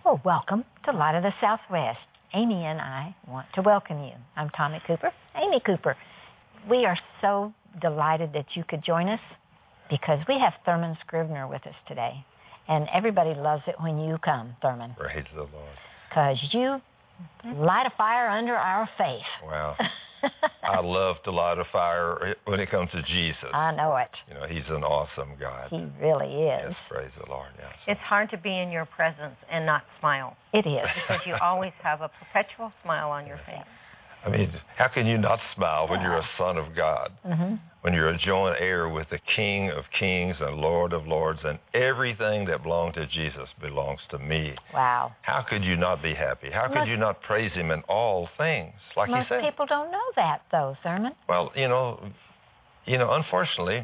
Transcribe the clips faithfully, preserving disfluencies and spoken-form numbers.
Well, welcome to Light of the Southwest. Amy and I want to welcome you. I'm Tommy Cooper, Amy Cooper. We are so delighted that you could join us because we have Thurman Scrivener with us today. And everybody loves it when you come, Thurman. Praise the Lord. Because you light a fire under our faith. Wow. I love to light a fire when it comes to Jesus. I know it. You know, he's an awesome God. He really is. Yes, praise the Lord. Yes. It's hard to be in your presence and not smile. It is. Because you always have a perpetual smile on your face. I mean, how can you not smile when you're a son of God? Mm-hmm. When you're a joint heir with the King of Kings and Lord of Lords, and everything that belonged to Jesus belongs to me. Wow. How could you not be happy? How could most, you not praise him in all things, like he most said? Most people don't know that, though, Thurman. Well, you know, you know, unfortunately,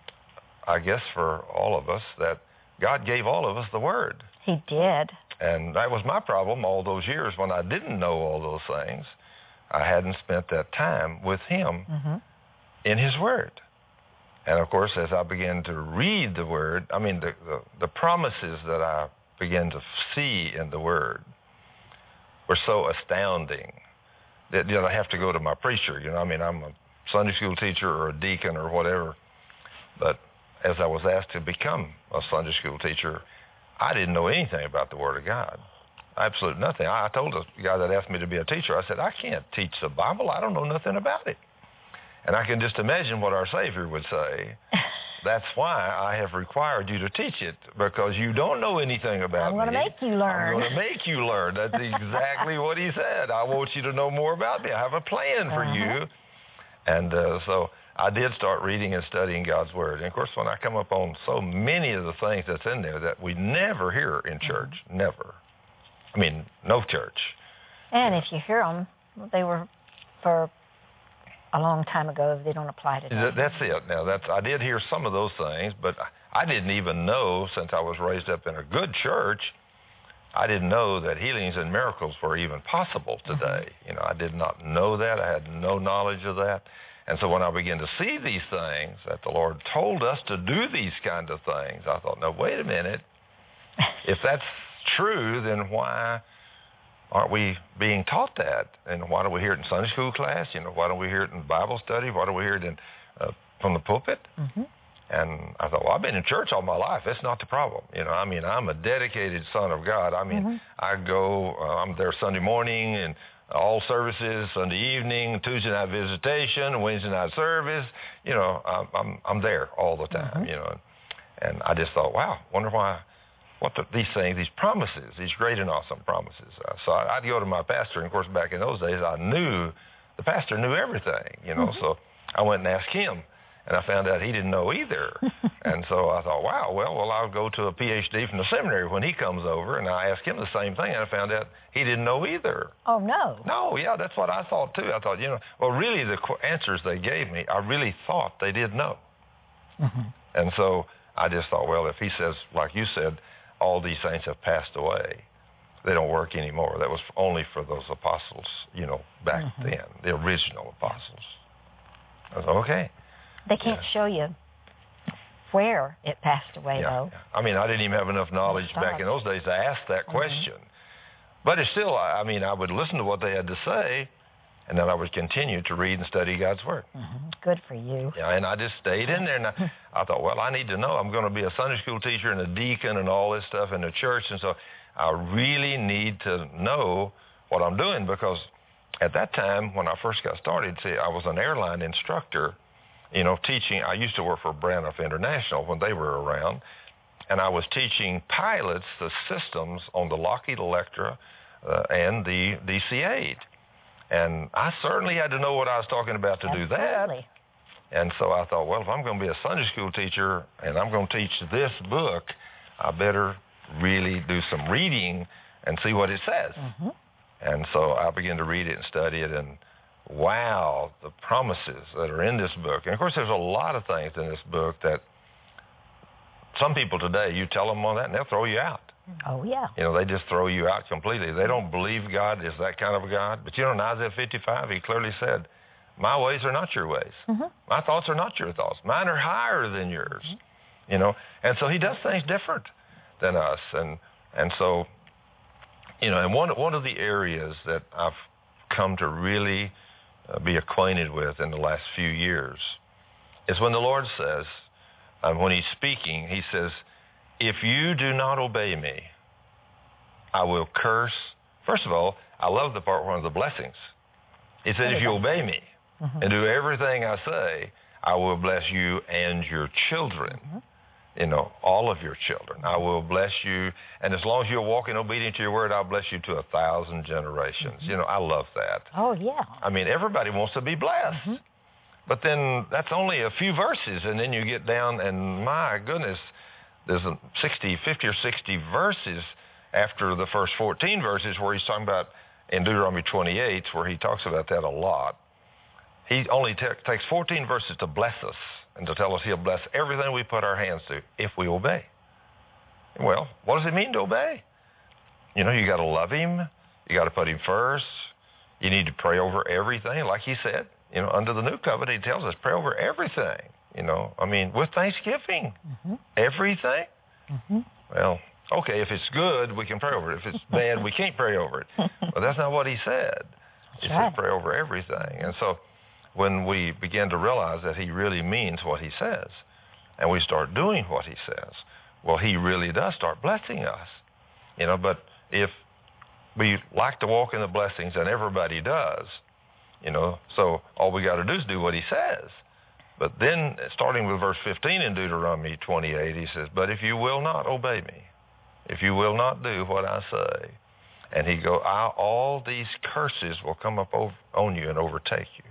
I guess for all of us, that God gave all of us the Word. He did. And that was my problem all those years when I didn't know all those things. I hadn't spent that time with him mm-hmm. in his Word. And, of course, as I began to read the Word, I mean, the, the, the promises that I began to see in the Word were so astounding that, you know, I have to go to my preacher. You know, I mean, I'm a Sunday school teacher or a deacon or whatever. But as I was asked to become a Sunday school teacher, I didn't know anything about the Word of God. Absolutely nothing. I told the guy that asked me to be a teacher, I said, I can't teach the Bible. I don't know nothing about it. And I can just imagine what our Savior would say. That's why I have required you to teach it, because you don't know anything about I'm me. going to make you learn. I'm going to make you learn. That's exactly what he said. I want you to know more about me. I have a plan for uh-huh. you. And uh, so I did start reading and studying God's Word. And, of course, when I come up on so many of the things that's in there that we never hear in church, mm-hmm. never. I mean, no church. And if you hear them, they were for a long time ago. They don't apply today. That's it. Now, that's I did hear some of those things, but I didn't even know, since I was raised up in a good church, I didn't know that healings and miracles were even possible today. Mm-hmm. You know, I did not know that. I had no knowledge of that. And so when I began to see these things, that the Lord told us to do these kind of things, I thought, no, wait a minute. If that's true, then why aren't we being taught that? And why don't we hear it in Sunday school class? You know, why don't we hear it in Bible study? Why don't we hear it in uh, from the pulpit? Mm-hmm. And I thought, well, I've been in church all my life. That's not the problem. You know, I mean, I'm a dedicated son of God. I mean, mm-hmm. I go, uh, I'm there Sunday morning and all services, Sunday evening, Tuesday night visitation, Wednesday night service. You know, I'm I'm, I'm there all the time. Mm-hmm. You know, and I just thought, wow, wonder why. What the, these things, these promises, these great and awesome promises. Uh, so I, I'd go to my pastor, and of course, back in those days, I knew the pastor knew everything. You know, mm-hmm. so I went and asked him. And I found out he didn't know either. And so I thought, wow, well, well, I'll go to a P H D from the seminary when he comes over. And I asked him the same thing, and I found out he didn't know either. Oh, no. No, yeah, that's what I thought, too. I thought, you know, well, really, the qu- answers they gave me, I really thought they did know. Mm-hmm. And so I just thought, well, if he says, like you said, all these saints have passed away, they don't work anymore. That was only for those apostles, you know, back mm-hmm. then, the original apostles. I was okay. They can't yeah. show you where it passed away, yeah, though. Yeah. I mean, I didn't even have enough knowledge back in those days to ask that question. Mm-hmm. But it's still, I mean, I would listen to what they had to say, and then I would continue to read and study God's Word. Mm-hmm. Good for you. Yeah, and I just stayed in there, and I, I thought, well, I need to know. I'm going to be a Sunday school teacher and a deacon and all this stuff in the church, and so I really need to know what I'm doing, because at that time, when I first got started, see, I was an airline instructor, you know, teaching. I used to work for Braniff International when they were around, and I was teaching pilots the systems on the Lockheed Electra uh, and the D C eight. And I certainly had to know what I was talking about to Absolutely. do that. And so I thought, well, if I'm going to be a Sunday school teacher and I'm going to teach this book, I better really do some reading and see what it says. Mm-hmm. And so I began to read it and study it, and wow, the promises that are in this book. And, of course, there's a lot of things in this book that some people today, you tell them on that, and they'll throw you out. Oh, yeah. You know, they just throw you out completely. They don't believe God is that kind of a God. But, you know, in Isaiah fifty-five, he clearly said, my ways are not your ways. Mm-hmm. My thoughts are not your thoughts. Mine are higher than yours. Mm-hmm. You know, and so he does things different than us. And, and so You know, and one, one of the areas that I've come to really uh, be acquainted with in the last few years is when the Lord says, uh, when he's speaking, he says, if you do not obey me, I will curse. First of all, I love the part, one of the blessings. He said, if you obey me mm-hmm. and do everything I say, I will bless you and your children. Mm-hmm. You know, all of your children. I will bless you. And as long as you're walking obedient to your word, I'll bless you to a thousand generations. Mm-hmm. You know, I love that. Oh, yeah. I mean, everybody wants to be blessed. Mm-hmm. But then that's only a few verses, and then you get down, and my goodness, there's a sixty, fifty or sixty verses after the first fourteen verses where he's talking about, in Deuteronomy twenty-eight, where he talks about that a lot. He only t- takes fourteen verses to bless us and to tell us he'll bless everything we put our hands to if we obey. Well, what does it mean to obey? You know, you got to love him. You got to put him first. You need to pray over everything, like he said. You know, under the new covenant, he tells us pray over everything. You know, I mean, with thanksgiving, mm-hmm. everything. Mm-hmm. Well, okay, if it's good, we can pray over it. If it's bad, we can't pray over it. But that's not what he said. He right. said pray over everything. And so when we begin to realize that he really means what he says, and we start doing what he says, well, he really does start blessing us. You know, but if we like to walk in the blessings, and everybody does, you know, so all we got to do is do what he says. But then, starting with verse fifteen in Deuteronomy twenty-eight, he says, but if you will not obey me, if you will not do what I say, and he go, I, all these curses will come up over, on you and overtake you.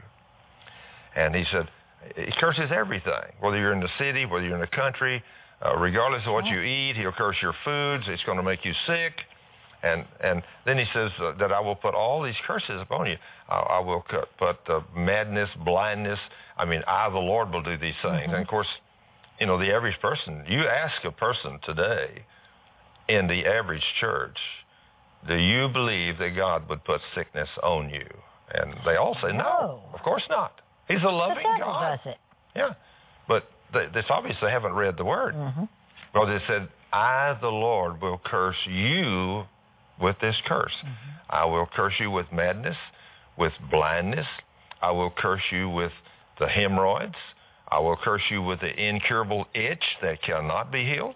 And he said, he curses everything, whether you're in the city, whether you're in the country, uh, regardless of what you eat, he'll curse your foods. It's going to make you sick. And and then he says uh, that I will put all these curses upon you. I, I will cut, put uh, madness, blindness. I mean, I, the Lord, will do these things. Mm-hmm. And, of course, you know, the average person, you ask a person today in the average church, do you believe that God would put sickness on you? And they all say, no, no. Of course not. He's a loving the God. Does it. Yeah. But they, it's obvious they haven't read the Word. Mm-hmm. Because it said, I, the Lord, will curse you with this curse. Mm-hmm. I will curse you with madness, with blindness. I will curse you with the hemorrhoids. I will curse you with the incurable itch that cannot be healed.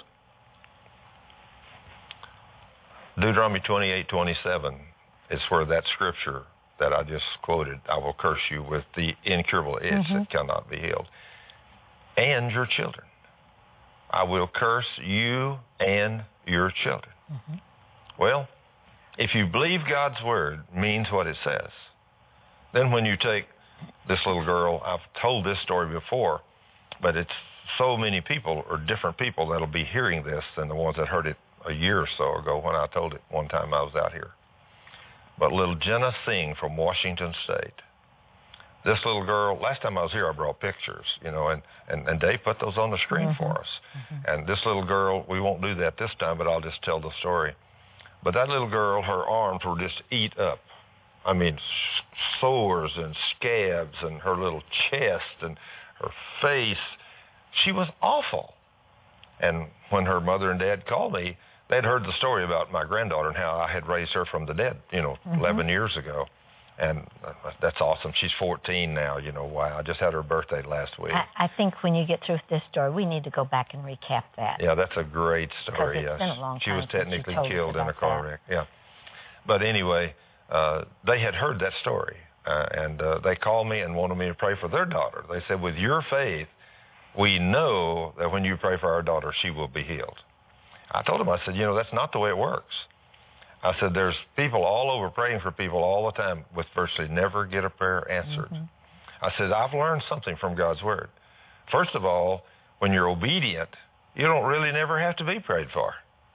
Deuteronomy twenty-eight twenty-seven is where that scripture that I just quoted, I will curse you with the incurable itch mm-hmm. that cannot be healed. And your children. I will curse you and your children. Mm-hmm. Well, if you believe God's word means what it says, then when you take this little girl, I've told this story before, but it's so many people or different people that'll be hearing this than the ones that heard it a year or so ago when I told it one time I was out here. But little Jenna Singh from Washington State, this little girl, last time I was here I brought pictures, you know, and, and, and Dave put those on the screen mm-hmm. for us. Mm-hmm. And this little girl, we won't do that this time, but I'll just tell the story. But that little girl, her arms were just eat up. I mean, sores and scabs and her little chest and her face. She was awful. And when her mother and dad called me, they'd heard the story about my granddaughter and how I had raised her from the dead, you know, mm-hmm. eleven years ago. And that's awesome. She's fourteen now, you know. Wow, I just had her birthday last week. I, I think when you get through this story, we need to go back and recap that. Yeah, that's a great story. Because it's yes. been a long she time was technically since you told killed us in a car that. wreck. Yeah. But anyway, uh, they had heard that story, uh, and uh, they called me and wanted me to pray for their daughter. They said, with your faith, we know that when you pray for our daughter, she will be healed. I told them, I said, you know, that's not the way it works. I said, there's people all over praying for people all the time with virtually never get a prayer answered. Mm-hmm. I said, I've learned something from God's word. First of all, when you're obedient, you don't really never have to be prayed for.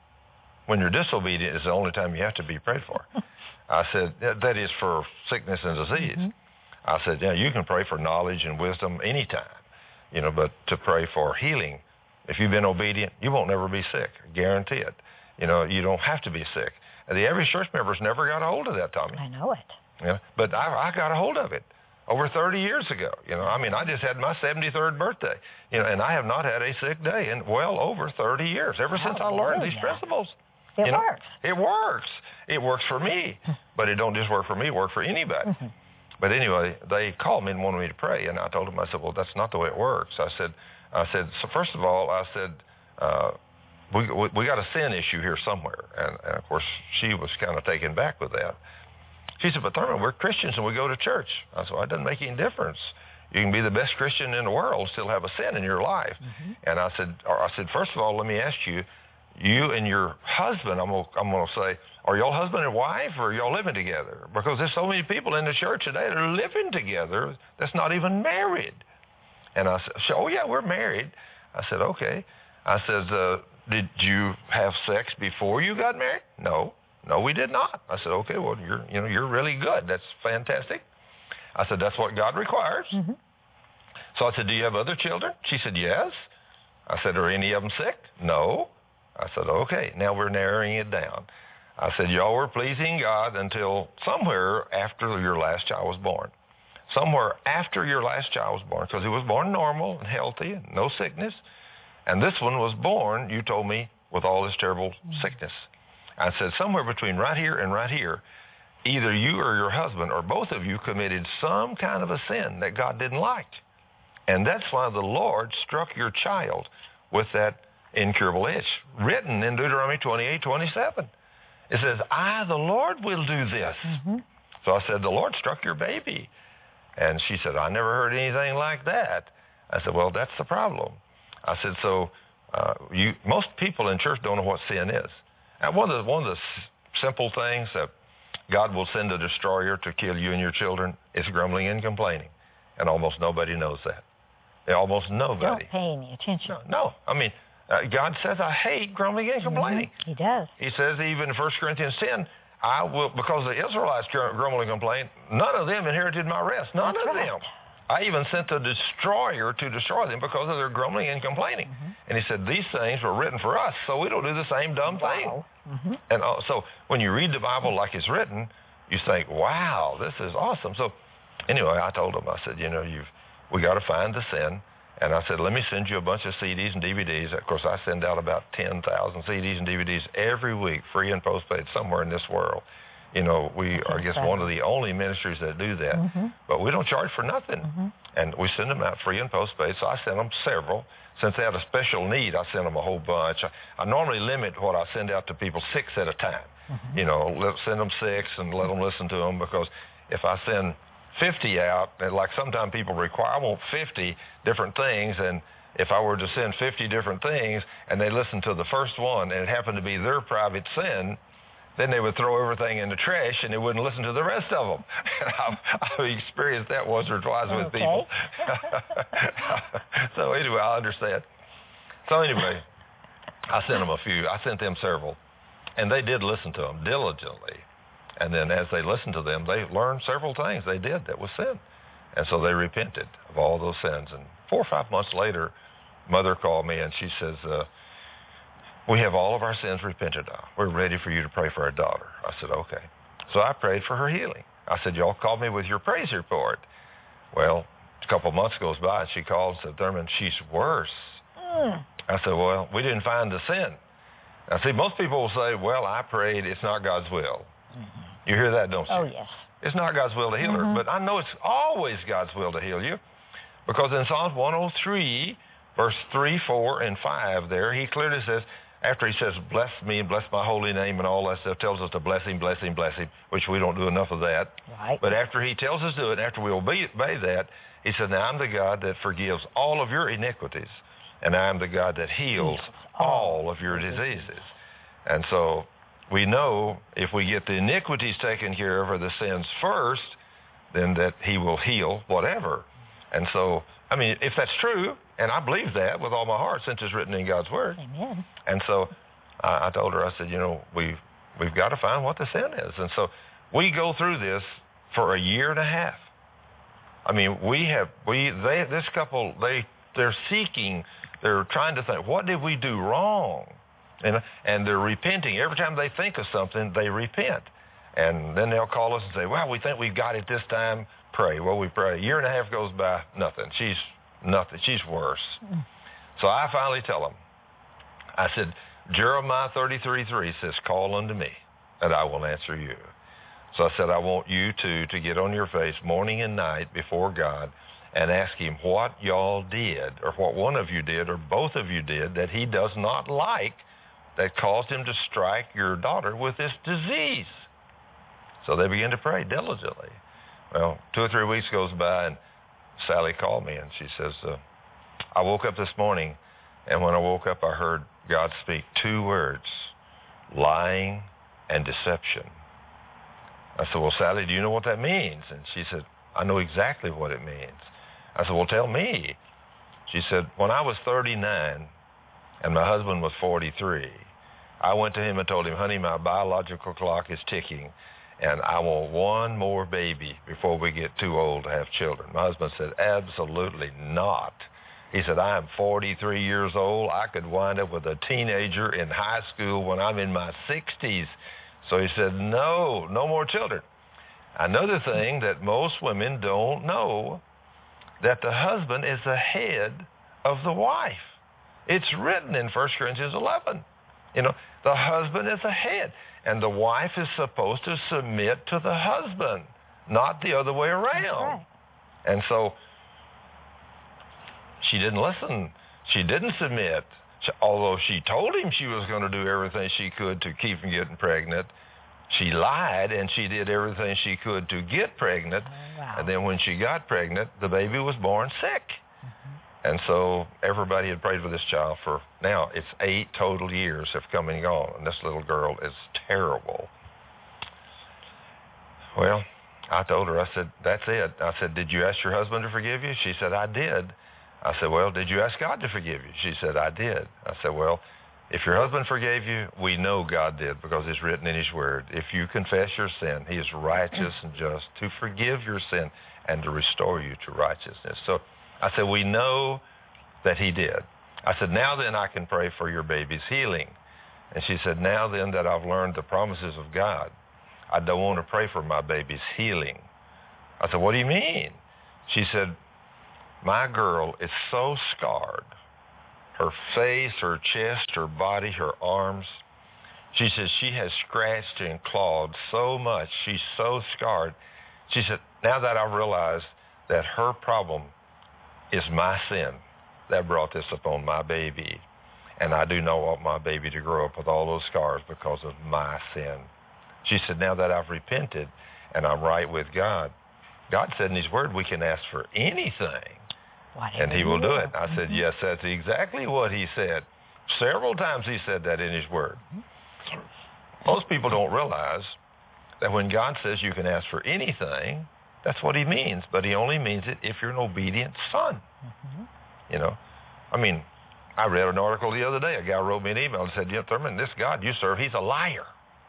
When you're disobedient is the only time you have to be prayed for. I said, that is for sickness and disease. Mm-hmm. I said, yeah, you can pray for knowledge and wisdom anytime, you know, but to pray for healing, if you've been obedient, you won't never be sick. Guarantee it. You know, you don't have to be sick. And the average church members never got a hold of that, Tommy. I know it. Yeah, but I, I got a hold of it over thirty years ago. You know, I mean, I just had my seventy-third birthday, you know, and I have not had a sick day in well over thirty years, ever since I learned these principles. It you know, works. It works. It works for me, but it don't just work for me. It works for anybody. Mm-hmm. But anyway, they called me and wanted me to pray, and I told them, I said, well, that's not the way it works. I said, I said, so first of all, I said, uh, we, we we got a sin issue here somewhere, and, and of course she was kind of taken back with that. She said, but Thurman, we're Christians and we go to church. I said, well, it doesn't make any difference. You can be the best Christian in the world, still have a sin in your life. Mm-hmm. And I said, or I said, first of all, let me ask you, you and your husband, I'm gonna, I'm gonna say, are y'all husband and wife, or are y'all living together? Because there's so many people in the church today that are living together that's not even married. And I said, oh yeah, we're married. I said, okay. I said, uh, did you have sex before you got married? No, no, we did not. I said, okay, well, you're, you know, you're really good. That's fantastic. I said, that's what God requires. Mm-hmm. So I said, do you have other children? She said, yes. I said, are any of them sick? No. I said, okay, now we're narrowing it down. I said, y'all were pleasing God until somewhere after your last child was born. Somewhere after your last child was born, because he was born normal and healthy and no sickness. And this one was born, you told me, with all this terrible mm-hmm. sickness. I said, somewhere between right here and right here, either you or your husband or both of you committed some kind of a sin that God didn't like. And that's why the Lord struck your child with that incurable itch, written in Deuteronomy twenty-eight twenty-seven. It says, I, the Lord, will do this. Mm-hmm. So I said, the Lord struck your baby. And she said, I never heard anything like that. I said, well, that's the problem. I said, so uh, you, most people in church don't know what sin is. And one of the, one of the s- simple things that God will send a destroyer to kill you and your children is grumbling and complaining. And almost nobody knows that. Almost nobody. Don't pay any attention. No, no. I mean, uh, God says, I hate grumbling and complaining. Mm-hmm. He does. He says even in First Corinthians ten, I will, because the Israelites grumble and complain, none of them inherited my rest. None That's of right. them. I even sent the destroyer to destroy them because of their grumbling and complaining. Mm-hmm. And he said, these things were written for us, so we don't do the same dumb wow. thing. Mm-hmm. And uh, so when you read the Bible like it's written, you think, wow, this is awesome. So anyway, I told him, I said, you know, you've we got to find the sin. And I said, let me send you a bunch of C Ds and D V Ds. Of course, I send out about ten thousand C Ds and D V Ds every week, free and postpaid, somewhere in this world. You know, we That's are, I guess, one of the only ministries that do that. Mm-hmm. But we don't charge for nothing. Mm-hmm. And we send them out free and postpaid. So I sent them several. Since they had a special need, I sent them a whole bunch. I, I normally limit what I send out to people six at a time. Mm-hmm. You know, let, send them six and let them listen to them, because if I send fifty out, and like sometimes people require, I want fifty different things, and if I were to send fifty different things and they listen to the first one and it happened to be their private sin, then they would throw everything in the trash and they wouldn't listen to the rest of them. I've, I've experienced that once or twice with okay. people. So anyway, I understand. So anyway, I sent them a few. I sent them several, and they did listen to them diligently. And then as they listened to them, they learned several things they did that was sin. And so they repented of all those sins. And four or five months later, Mother called me and she says, uh, we have all of our sins repented of. We're ready for you to pray for our daughter. I said, okay. So I prayed for her healing. I said, y'all called me with your praise report. Well, a couple of months goes by and she called and said, Thurman, she's worse. Mm. I said, well, we didn't find the sin. Now, see, most people will say, well, I prayed, it's not God's will. Mm-hmm. You hear that, don't you? Oh, yes. It's not God's will to heal mm-hmm. her, but I know it's always God's will to heal you, because in Psalms one oh three, verse three, four, and five there, he clearly says, after he says, bless me and bless my holy name and all that stuff, tells us to bless him, bless him, bless him, which we don't do enough of that. Right. But after he tells us to do it, after we obey, obey that, he said, now I'm the God that forgives all of your iniquities, and I am the God that heals yes. all of your diseases. And so we know if we get the iniquities taken care of, or the sins first, then that he will heal whatever. And so, I mean, if that's true, and I believe that with all my heart, since it's written in God's Word. Amen. And so I, I told her, I said, you know, we've, we've got to find what the sin is. And so we go through this for a year and a half. I mean, we have, we, they, this couple, they, they're seeking, they're trying to think, what did we do wrong? And, and they're repenting. Every time they think of something, they repent. And then they'll call us and say, well, we think we've got it this time. Pray. Well, we pray. A year and a half goes by, nothing. She's nothing. She's worse. Mm. So I finally tell them, I said, Jeremiah thirty-three three says, call unto me, and I will answer you. So I said, I want you two to get on your face morning and night before God and ask him what y'all did, or what one of you did, or both of you did, that he does not like, that caused him to strike your daughter with this disease. So they began to pray diligently. Well, two or three weeks goes by, and Sally called me, and she says, uh, I woke up this morning, and when I woke up, I heard God speak two words, lying and deception. I said, well, Sally, do you know what that means? And she said, I know exactly what it means. I said, well, tell me. She said, when I was thirty-nine and my husband was forty-three, I went to him and told him, honey, my biological clock is ticking, and I want one more baby before we get too old to have children. My husband said, absolutely not. He said, I am forty-three years old. I could wind up with a teenager in high school when I'm in my sixties. So he said, no, no more children. Another thing that most women don't know, that the husband is the head of the wife. It's written in First Corinthians eleven. You know, the husband is the head, and the wife is supposed to submit to the husband, not the other way around. That's right. And so she didn't listen. She didn't submit. She, although she told him she was going to do everything she could to keep from getting pregnant, she lied, and she did everything she could to get pregnant. Oh, wow. And then when she got pregnant, the baby was born sick. Mm-hmm. And so everybody had prayed for this child for, now it's eight total years have come and gone, and this little girl is terrible. Well, I told her, I said, that's it. I said, did you ask your husband to forgive you? She said, I did. I said, well, did you ask God to forgive you? She said, I did. I said, well, if your husband forgave you, we know God did, because it's written in his word. If you confess your sin, he is righteous and just to forgive your sin and to restore you to righteousness. So I said, we know that he did. I said, now then I can pray for your baby's healing. And she said, now then that I've learned the promises of God, I don't want to pray for my baby's healing. I said, what do you mean? She said, my girl is so scarred. Her face, her chest, her body, her arms. She says she has scratched and clawed so much. She's so scarred. She said, now that I've realized that her problem is my sin that brought this upon my baby, and I do not want my baby to grow up with all those scars because of my sin. She said, now that I've repented and I'm right with God, God said in his word we can ask for anything. Whatever And he will do it. I mm-hmm. said, yes, that's exactly what he said. Several times he said that in his word. Mm-hmm. Most people don't realize that when God says you can ask for anything, that's what he means. But he only means it if you're an obedient son. Mm-hmm. You know, I mean, I read an article the other day. A guy wrote me an email and said, yeah, Thurman, this God you serve, he's a liar.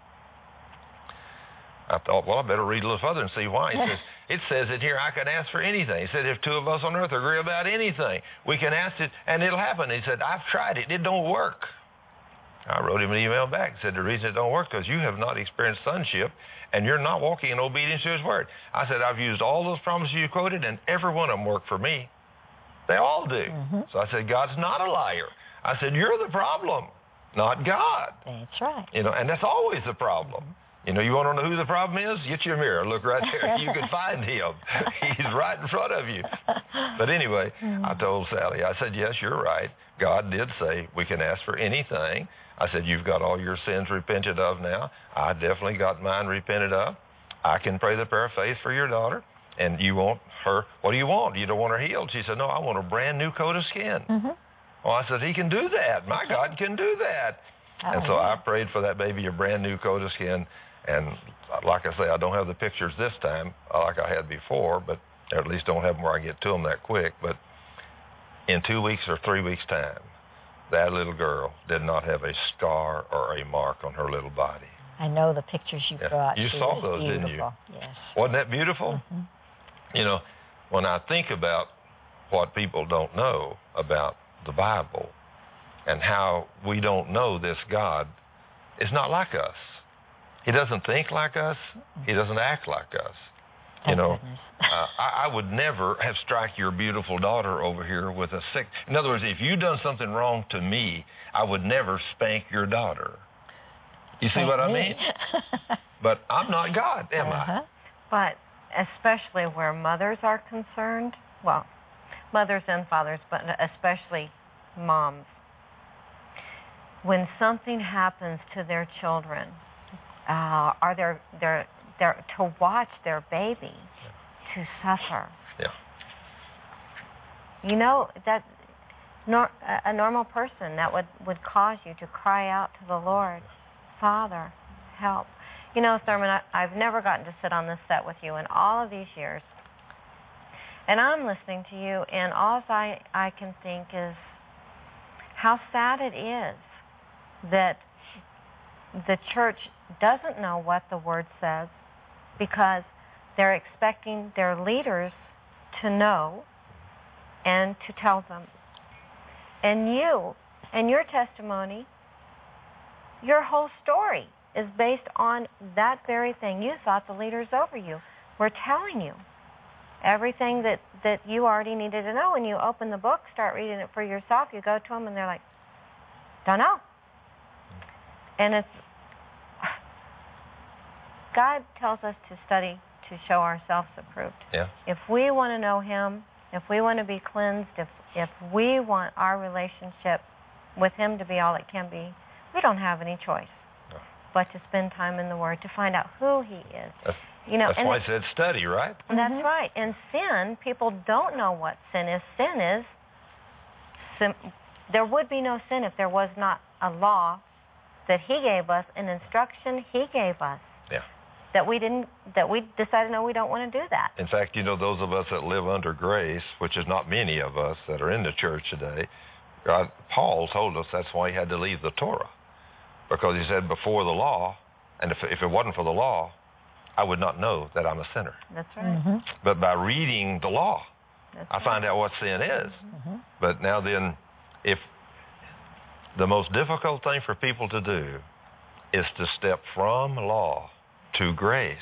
I thought, well, I better read a little further and see why. He says, it says in here, I can ask for anything. He said, if two of us on earth agree about anything, we can ask it, and it'll happen. He said, I've tried it. It don't work. I wrote him an email back and said, the reason it don't work is because you have not experienced sonship, and you're not walking in obedience to his word. I said, I've used all those promises you quoted, and every one of them work for me. They all do. Mm-hmm. So I said, God's not a liar. I said, you're the problem, not God. That's right. You know, and that's always the problem. Mm-hmm. You know, you want to know who the problem is? Get your mirror. Look right there. You can find him. He's right in front of you. But anyway, mm-hmm. I told Sally, I said, yes, you're right. God did say we can ask for anything. I said, you've got all your sins repented of now. I definitely got mine repented of. I can pray the prayer of faith for your daughter. And you want her, what do you want? You don't want her healed? She said, no, I want a brand new coat of skin. Mm-hmm. Well, I said, he can do that. My God can do that. Oh, and so yeah. I prayed for that baby a brand new coat of skin. And like I say, I don't have the pictures this time like I had before, but at least don't have them where I get to them that quick. But in two weeks or three weeks' time, that little girl did not have a scar or a mark on her little body. I know the pictures you yeah. brought. You she saw those, beautiful. didn't you? Yes. Wasn't that beautiful? Mm-hmm. You know, when I think about what people don't know about the Bible and how we don't know this God is not like us. He doesn't think like us. He doesn't act like us. You know, goodness. uh, I, I would never have strike your beautiful daughter over here with a sick. In other words, if you done something wrong to me, I would never spank your daughter. You see Spank what I me. mean? But I'm not God, am uh-huh. I? But especially where mothers are concerned, well, mothers and fathers, but especially moms, when something happens to their children, uh, are their their their to watch their baby to suffer. Yeah. You know that nor, a normal person that would would cause you to cry out to the Lord, Father, help. You know, Thurman, I, I've never gotten to sit on this set with you in all of these years, and I'm listening to you, and all I I can think is how sad it is that the church doesn't know what the Word says because they're expecting their leaders to know and to tell them. And you, and your testimony, your whole story is based on that very thing. You thought the leaders over you were telling you everything that, that you already needed to know. When you open the book, start reading it for yourself, you go to them and they're like, don't know. And it's, God tells us to study to show ourselves approved. Yeah. If we want to know Him, if we want to be cleansed, if if we want our relationship with Him to be all it can be, we don't have any choice No. but to spend time in the Word to find out who He is. That's, you know, that's and why it- I said study, right? and that's Mhm. right. And sin, people don't know what sin is. Sin is, sim- there would be no sin if there was not a law that He gave us, an instruction He gave us. Yeah. That we didn't, that we decided, no, we don't want to do that. In fact, you know, those of us that live under grace, which is not many of us that are in the church today, God, Paul told us that's why he had to leave the Torah. Because he said, before the law, and if, if it wasn't for the law, I would not know that I'm a sinner. That's right. Mm-hmm. But by reading the law, That's I right. find out what sin is. Mm-hmm. But now then, if the most difficult thing for people to do is to step from law to grace,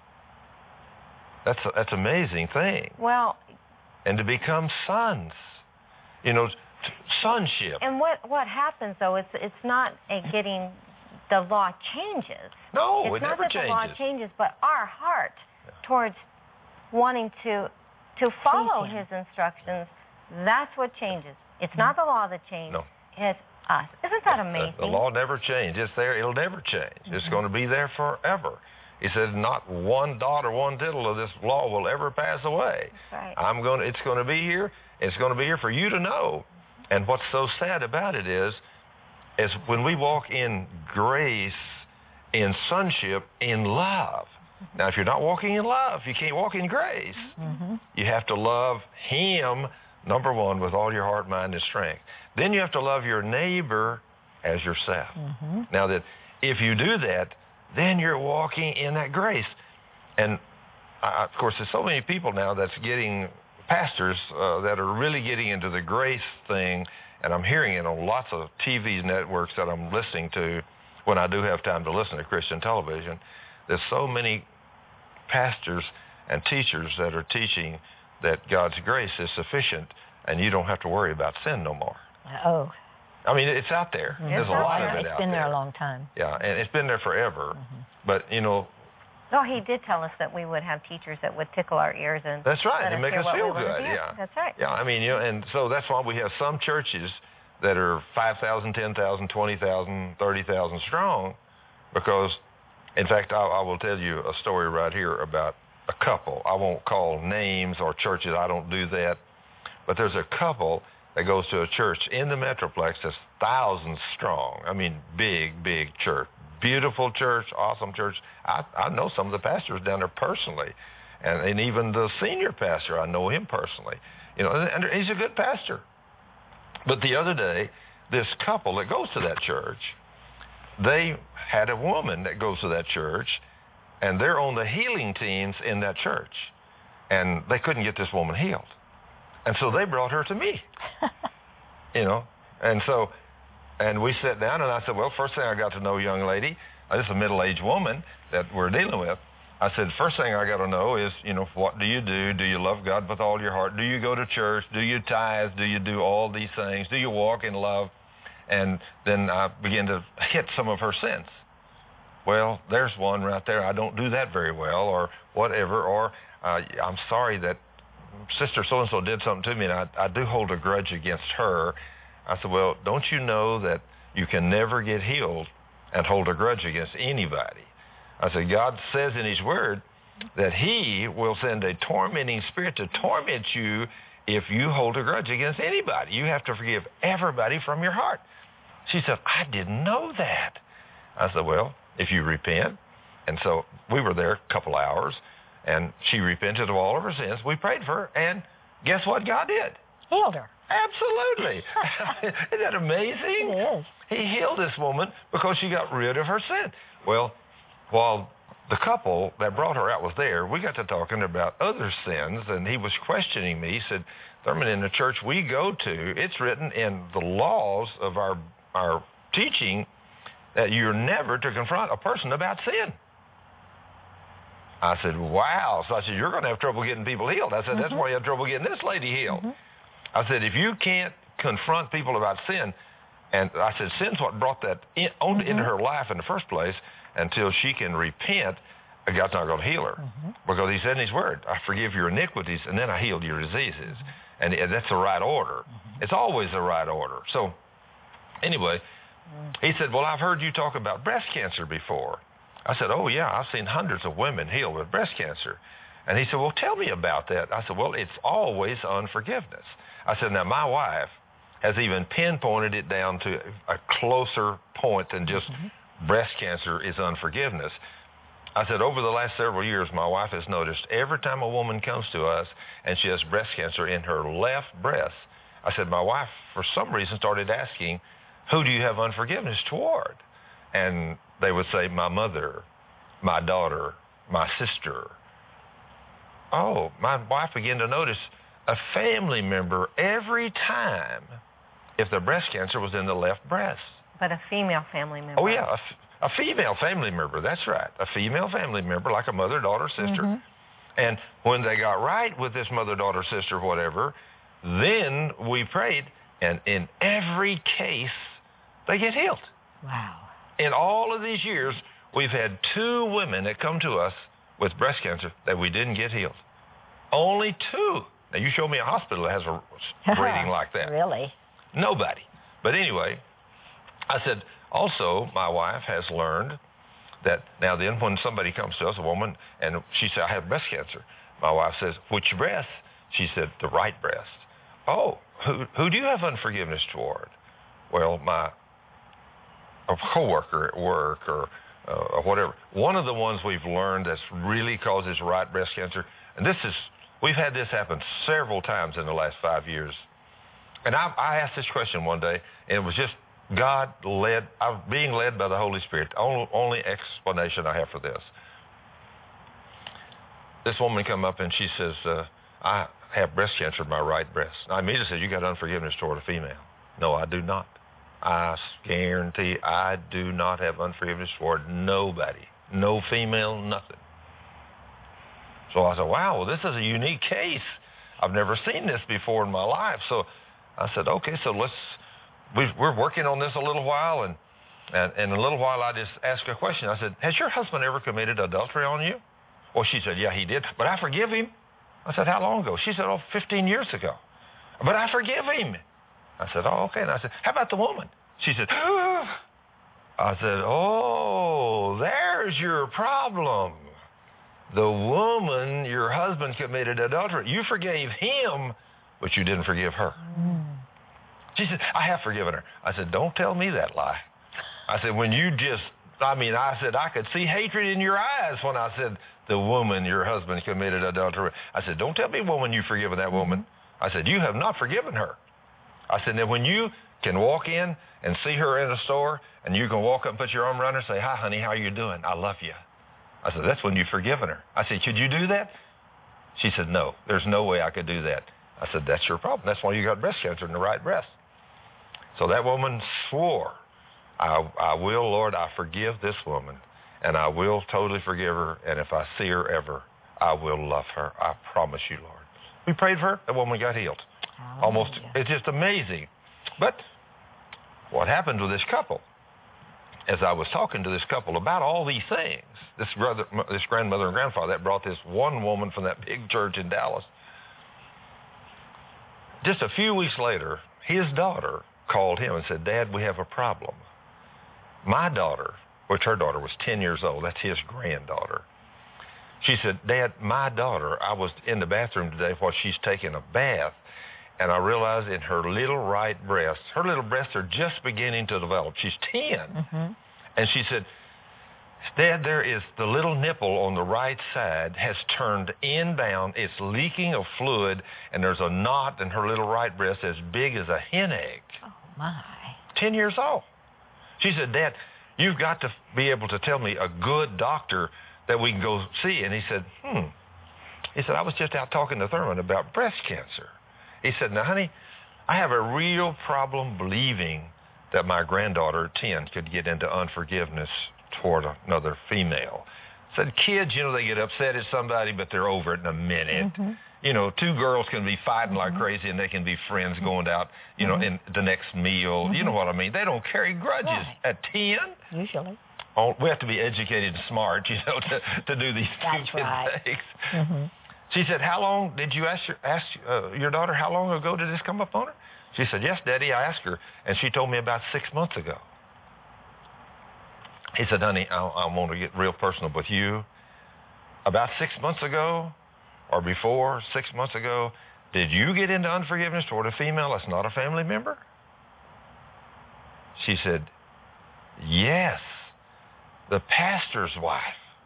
that's a, that's an amazing thing. Well, And to become sons, you know, t- sonship. and what what happens though? It's it's not a getting the law changes. No, it's it not never that the law changes. changes, but our heart towards wanting to to follow Please Him. His instructions. That's what changes. It's not the law that changed. No. It's us. Isn't that The- amazing? The law never changed. It's there. It'll never change. It's going to be there forever. He said, not one dot or one tittle of this law will ever pass away. That's right. I'm going to, it's going to be here. It's going to be here for you to know. And what's so sad about it is, is when we walk in grace, in sonship, in love. Now, if you're not walking in love, you can't walk in grace. Mm-hmm. You have to love Him, number one, with all your heart, mind, and strength. Then you have to love your neighbor as yourself. Mm-hmm. Now that if you do that, then you're walking in that grace. And uh, of course, there's so many people now that's getting pastors uh, that are really getting into the grace thing, and I'm hearing it on lots of T V networks that I'm listening to when I do have time to listen to Christian television. There's so many pastors and teachers that are teaching that God's grace is sufficient and you don't have to worry about sin no more. Oh. I mean, it's out there. Mhm. There's a out lot there. of it It's out been there there. a long time. Yeah, and it's been there forever. Mhm. But, you know, No, He did tell us that we would have teachers that would tickle our ears and that's right. let They us make hear us what we feel wanna good. hear. Yeah. That's right. Yeah, I mean, you know, and so that's why we have some churches that are five thousand, ten thousand, twenty thousand, thirty thousand strong because, in fact, I, I will tell you a story right here about a couple. I won't call names or churches. I don't do that. But there's a couple that goes to a church in the Metroplex that's thousands strong. I mean, big, big church. Beautiful church, awesome church. I, I know some of the pastors down there personally. And, and even the senior pastor, I know him personally. You know, and he's a good pastor. But the other day, this couple that goes to that church, they had a woman that goes to that church, and they're on the healing teams in that church. And they couldn't get this woman healed. And so they brought her to me, you know. And so, and we sat down, and I said, well, first thing I got to know, young lady, uh, this is a middle-aged woman that we're dealing with. I said, first thing I got to know is, you know, what do you do? Do you love God with all your heart? Do you go to church? Do you tithe? Do you do all these things? Do you walk in love? And then I began to hit some of her sins. Well, there's one right there. I don't do that very well, or whatever. Or uh, I'm sorry that Sister so-and-so did something to me, and I, I do hold a grudge against her. I said, well, don't you know that you can never get healed and hold a grudge against anybody? I said, God says in his word that he will send a tormenting spirit to torment you if you hold a grudge against anybody. You have to forgive everybody from your heart. She said, I didn't know that. I said, well, if you repent. And so we were there a couple hours, and she repented of all of her sins. We prayed for her, and guess what God did? Healed her. Absolutely. Isn't that amazing? It is. He healed this woman because she got rid of her sin. Well, while the couple that brought her out was there, we got to talking about other sins, and he was questioning me. He said, Thurman, in the church we go to, it's written in the laws of our our teaching that you're never to confront a person about sin. I said, wow. So I said, you're going to have trouble getting people healed. I said, mm-hmm. that's why you have trouble getting this lady healed. Mm-hmm. I said, if you can't confront people about sin, and I said, sin's what brought that in, on, mm-hmm. into her life in the first place, until she can repent, God's not going to heal her. Mm-hmm. Because he said in his word, I forgive your iniquities, and then I healed your diseases. Mm-hmm. And, and that's the right order. Mm-hmm. It's always the right order. So anyway, mm-hmm. he said, well, I've heard you talk about breast cancer before. I said, oh, yeah, I've seen hundreds of women healed with breast cancer. And he said, well, tell me about that. I said, well, it's always unforgiveness. I said, now, my wife has even pinpointed it down to a closer point than just mm-hmm. breast cancer is unforgiveness. I said, over the last several years, my wife has noticed every time a woman comes to us and she has breast cancer in her left breast, I said, my wife, for some reason, started asking, who do you have unforgiveness toward? And they would say, my mother, my daughter, my sister. Oh, my wife began to notice a family member every time if the breast cancer was in the left breast. But a female family member. Oh, yeah, a, f- a female family member, that's right. A female family member, like a mother, daughter, sister. Mm-hmm. And when they got right with this mother, daughter, sister, whatever, then we prayed, and in every case, they get healed. Wow. In all of these years, we've had two women that come to us with breast cancer that we didn't get healed. Only two. Now, you show me a hospital that has a rating like that. Really? Nobody. But anyway, I said, also, my wife has learned that now then when somebody comes to us, a woman, and she said, I have breast cancer. My wife says, which breast? She said, the right breast. Oh, who, who do you have unforgiveness toward? Well, my a coworker at work or, uh, or whatever. One of the ones we've learned that's really causes right breast cancer, and this is, we've had this happen several times in the last five years. And I, I asked this question one day, and it was just God led, I was being led by the Holy Spirit. The only, only explanation I have for this. This woman come up and she says, uh, I have breast cancer in my right breast. I immediately said, you got unforgiveness toward a female. No, I do not. I guarantee I do not have unforgiveness toward nobody. No female, nothing. So I said, wow, well, this is a unique case. I've never seen this before in my life. So I said, okay, so let's, we, we're working on this a little while, and, and, and in a little while I just asked a question. I said, has your husband ever committed adultery on you? Well, she said, yeah, he did, but I forgive him. I said, how long ago? She said, oh, fifteen years ago. But I forgive him. I said, oh, okay. And I said, how about the woman? She said, oh. I said, oh, there's your problem. The woman, your husband committed adultery. You forgave him, but you didn't forgive her. Mm. She said, I have forgiven her. I said, don't tell me that lie. I said, when you just, I mean, I said, I could see hatred in your eyes when I said, the woman, your husband committed adultery. I said, don't tell me, woman, you've forgiven that woman. I said, you have not forgiven her. I said, now when you can walk in and see her in a store, and you can walk up and put your arm around her and say, hi, honey, how are you doing? I love you. I said, that's when you've forgiven her. I said, could you do that? She said, no, there's no way I could do that. I said, that's your problem. That's why you got breast cancer in the right breast. So that woman swore, I, I will, Lord, I forgive this woman. and I will totally forgive her, and if I see her ever, I will love her. I promise you, Lord. We prayed for her. That woman got healed. Hallelujah. Almost, it's just amazing. But what happened with this couple, as I was talking to this couple about all these things, this brother, this grandmother and grandfather that brought this one woman from that big church in Dallas, just a few weeks later, his daughter called him and said, Dad, we have a problem. My daughter, which her daughter was ten years old, that's his granddaughter. She said, Dad, my daughter, I was in the bathroom today while she's taking a bath, and I realized in her little right breast, her little breasts are just beginning to develop. She's ten. Mm-hmm. And she said, Dad, there is the little nipple on the right side has turned inbound. It's leaking of fluid, and there's a knot in her little right breast as big as a hen egg. Oh, my. ten years old. She said, Dad, you've got to be able to tell me a good doctor that we can go see. And he said, hmm. He said, I was just out talking to Thurman about breast cancer. He said, now, honey, I have a real problem believing that my granddaughter, ten, could get into unforgiveness toward another female. Said, kids, you know, they get upset at somebody, but they're over it in a minute. Mm-hmm. You know, two girls can be fighting Mm-hmm. like crazy, and they can be friends going out, you know, Mm-hmm. in the next meal. Mm-hmm. You know what I mean? They don't carry grudges. Right. At ten, Usually. oh, we have to be educated and smart, you know, to, to do these That's stupid right. things. Mm-hmm. She said, how long did you ask your, ask, uh, your daughter, how long ago did this come up on her? She said, yes, Daddy, I asked her, and she told me about six months ago. He said, honey, I, I want to get real personal with you. About six months ago, or before six months ago, did you get into unforgiveness toward a female that's not a family member? She said, yes, the pastor's wife.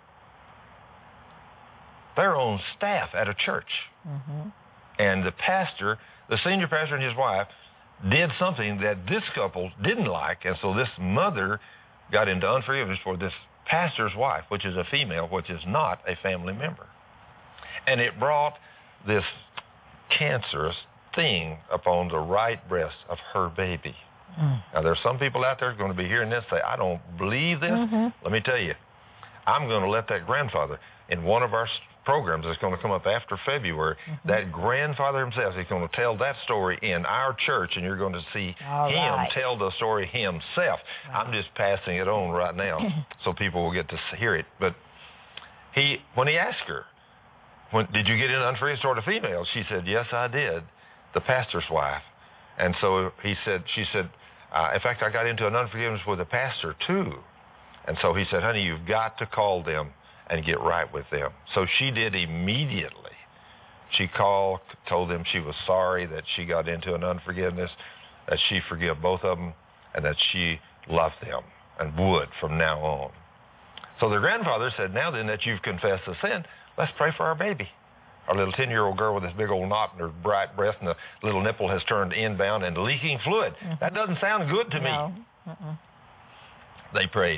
They're on staff at a church. Mm-hmm. And the pastor, the senior pastor and his wife, did something that this couple didn't like, and so this mother got into unforgiveness for this pastor's wife, which is a female, which is not a family member. And it brought this cancerous thing upon the right breast of her baby. Mm. Now, there's some people out there going to be hearing this say, I don't believe this. Mm-hmm. Let me tell you, I'm going to let that grandfather, in one of our programs that's going to come up after February, mm-hmm. that grandfather himself is going to tell that story in our church, and you're going to see All him right. tell the story himself. Right. I'm just passing it on right now so people will get to hear it. But he, when he asked her, when, did you get in unforgiveness toward a female? She said, yes, I did, the pastor's wife. And so he said, she said, uh, in fact, I got into an unforgiveness with a pastor too. And so he said, honey, you've got to call them and get right with them. So she did immediately. She called, told them she was sorry that she got into an unforgiveness, that she forgave both of them, and that she loved them and would from now on. So the grandfather said, now then that you've confessed the sin, let's pray for our baby. Our little ten-year-old girl with this big old knot in her bright breast, and the little nipple has turned inbound and leaking fluid. Mm-hmm. That doesn't sound good to no. me. Mm-mm. They prayed.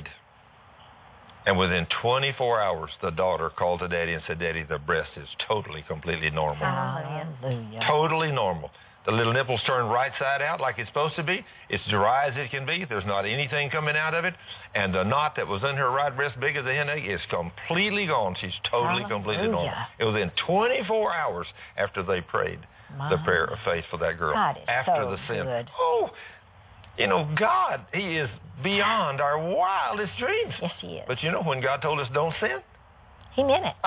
And within twenty-four hours, the daughter called to Daddy and said, Daddy, the breast is totally, completely normal. Hallelujah. Totally normal. The little nipples turn right side out like it's supposed to be. It's dry as it can be. There's not anything coming out of it. And the knot that was in her right breast, big as a hen egg, is completely gone. She's totally, Hallelujah. completely normal. It was within twenty-four hours after they prayed My. the prayer of faith for that girl. God is after so the sin. good. Oh, you know, God, He is beyond our wildest dreams. Yes, He is. But you know, when God told us don't sin, He meant it.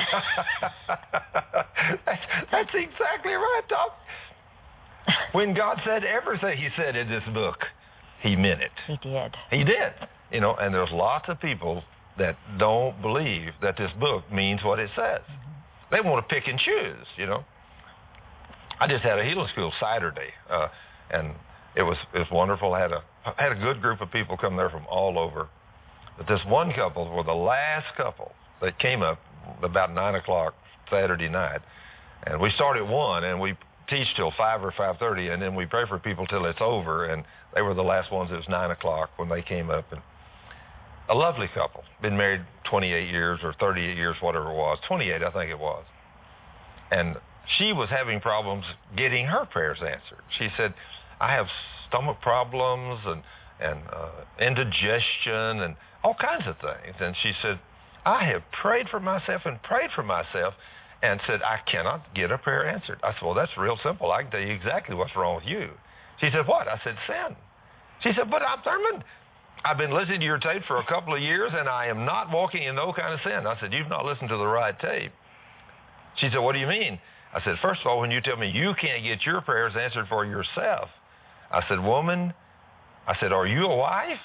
that's, that's exactly right, Doc. When God said everything He said in this book, He meant it. He did. He did. You know, and there's lots of people that don't believe that this book means what it says. Mm-hmm. They want to pick and choose, you know. I just had a healing school Saturday, uh, and it was it was wonderful. I had a I had a good group of people come there from all over. But this one couple were the last couple that came up about nine o'clock Saturday night, and we start at one, and we teach till five or five thirty, and then we pray for people till it's over. And they were the last ones. It was nine o'clock when they came up, and a lovely couple, been married twenty-eight years or thirty-eight years, whatever it was, twenty-eight, I think it was. And she was having problems getting her prayers answered. She said, I have stomach problems, and and uh, indigestion and all kinds of things. And she said, I have prayed for myself and prayed for myself and said, I cannot get a prayer answered. I said, well, that's real simple. I can tell you exactly what's wrong with you. She said, what? I said, sin. She said, but I'm Thurman. I've been listening to your tape for a couple of years, and I am not walking in no kind of sin. I said, you've not listened to the right tape. She said, what do you mean? I said, first of all, when you tell me you can't get your prayers answered for yourself, I said, woman, I said, are you a wife?